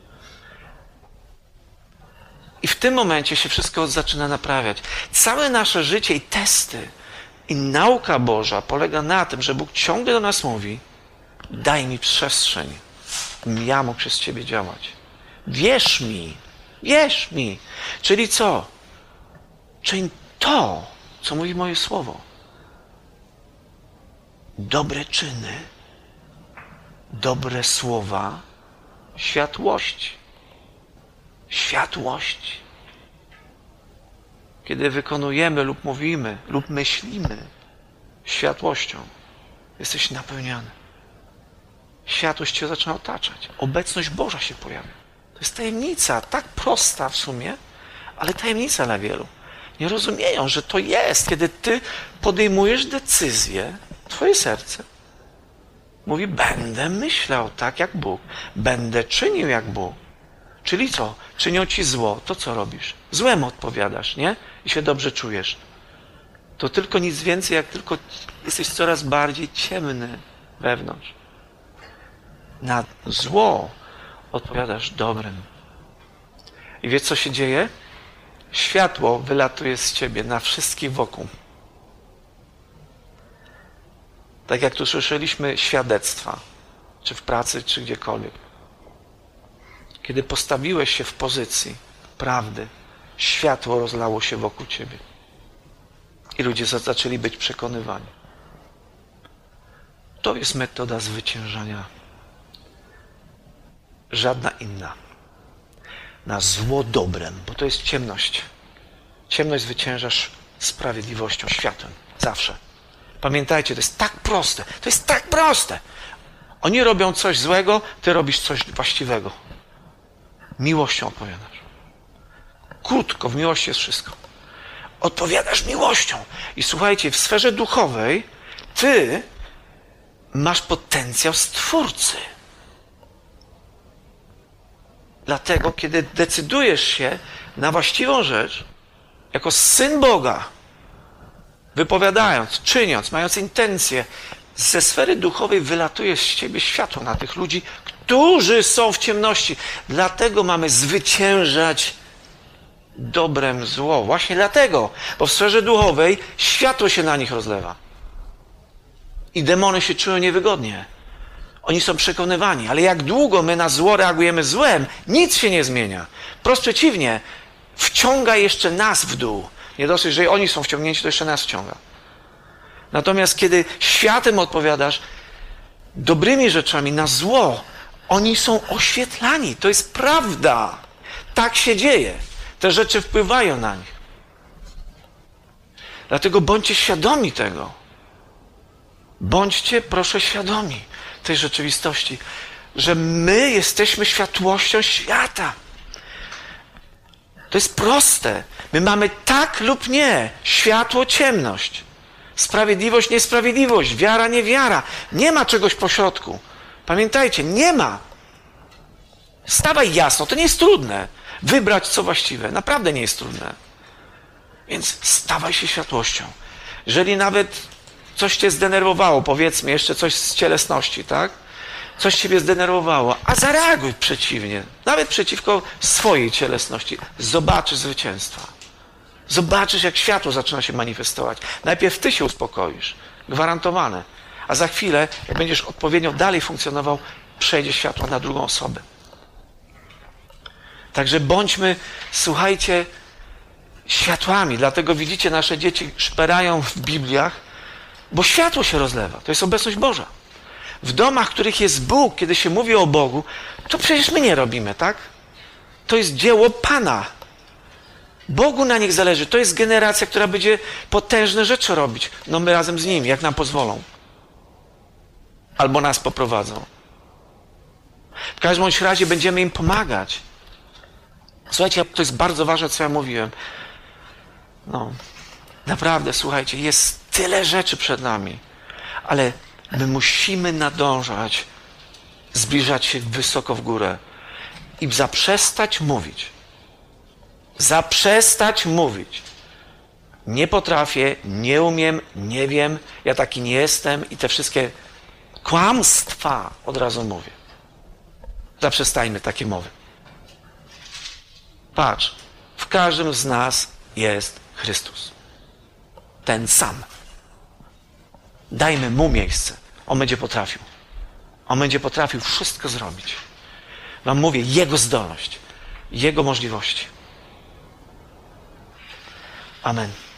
I w tym momencie się wszystko zaczyna naprawiać. Całe nasze życie i testy i nauka Boża polega na tym, że Bóg ciągle do nas mówi: daj mi przestrzeń, bym ja mógł przez ciebie działać. Wierz mi, wierz mi. Czyli co? Czyń to, co mówi moje słowo. Dobre czyny, dobre słowa, światłość. Światłość. Kiedy wykonujemy lub mówimy, lub myślimy światłością, jesteś napełniany. Światłość cię zaczyna otaczać. Obecność Boża się pojawia. To jest tajemnica, tak prosta w sumie, ale tajemnica dla wielu. Nie rozumieją, że to jest, kiedy ty podejmujesz decyzję, twoje serce mówi: będę myślał tak jak Bóg, będę czynił jak Bóg. Czyli co? Czynią ci zło, to co robisz? Złem odpowiadasz, nie? I się dobrze czujesz. To tylko nic więcej, jak tylko jesteś coraz bardziej ciemny wewnątrz. Na zło odpowiadasz dobrem. I wiesz, co się dzieje? Światło wylatuje z ciebie na wszystkich wokół. Tak jak tu słyszeliśmy świadectwa, czy w pracy, czy gdziekolwiek. Kiedy postawiłeś się w pozycji prawdy, światło rozlało się wokół ciebie. I ludzie zaczęli być przekonywani. To jest metoda zwyciężania. Żadna inna. Na zło dobrem, bo to jest ciemność. Ciemność zwyciężasz sprawiedliwością, światłem. Zawsze. Pamiętajcie, to jest tak proste. To jest tak proste. Oni robią coś złego, ty robisz coś właściwego. Miłością odpowiadasz. Krótko, w miłości jest wszystko. Odpowiadasz miłością. I słuchajcie, w sferze duchowej ty masz potencjał stwórcy. Dlatego, kiedy decydujesz się na właściwą rzecz, jako syn Boga, wypowiadając, czyniąc, mając intencje, ze sfery duchowej wylatuje z ciebie światło na tych ludzi, którzy są w ciemności. Dlatego mamy zwyciężać dobrem zło. Właśnie dlatego, bo w sferze duchowej światło się na nich rozlewa. I demony się czują niewygodnie. Oni są przekonywani, ale jak długo my na zło reagujemy złem, nic się nie zmienia. Wprost przeciwnie, wciąga jeszcze nas w dół. Nie dosyć, że oni są wciągnięci, to jeszcze nas wciąga. Natomiast kiedy światem odpowiadasz dobrymi rzeczami na zło, oni są oświetlani. To jest prawda. Tak się dzieje. Te rzeczy wpływają na nich. Dlatego bądźcie świadomi tego. Bądźcie, proszę, świadomi tej rzeczywistości, że my jesteśmy światłością świata. To jest proste. My mamy tak lub nie. Światło, ciemność. Sprawiedliwość, niesprawiedliwość. Wiara, niewiara. Nie ma czegoś pośrodku. Pamiętajcie, nie ma. Stawaj jasno. To nie jest trudne. Wybrać co właściwe. Naprawdę nie jest trudne. Więc stawaj się światłością. Jeżeli nawet coś cię zdenerwowało, powiedzmy jeszcze coś z cielesności, tak? Coś ciebie zdenerwowało, a zareaguj przeciwnie. Nawet przeciwko swojej cielesności. Zobaczysz zwycięstwa. Zobaczysz, jak światło zaczyna się manifestować. Najpierw ty się uspokoisz. Gwarantowane. A za chwilę, jak będziesz odpowiednio dalej funkcjonował, przejdzie światło na drugą osobę. Także bądźmy, słuchajcie, światłami. Dlatego widzicie, nasze dzieci szperają w Bibliach, bo światło się rozlewa. To jest obecność Boża. W domach, w których jest Bóg, kiedy się mówi o Bogu, to przecież my nie robimy, tak? To jest dzieło Pana. Bogu na nich zależy. To jest generacja, która będzie potężne rzeczy robić. No my razem z nimi, jak nam pozwolą. Albo nas poprowadzą. W każdym bądź razie będziemy im pomagać. Słuchajcie, to jest bardzo ważne, co ja mówiłem. No, naprawdę, słuchajcie, jest tyle rzeczy przed nami, ale my musimy nadążać, zbliżać się wysoko w górę i zaprzestać mówić. Zaprzestać mówić. Nie potrafię, nie umiem, nie wiem, ja taki nie jestem i te wszystkie kłamstwa od razu mówię. Zaprzestajmy takie mowy. Patrz, w każdym z nas jest Chrystus. Ten sam. Dajmy Mu miejsce. On będzie potrafił. On będzie potrafił wszystko zrobić. Wam mówię, Jego zdolność, Jego możliwości. Amen.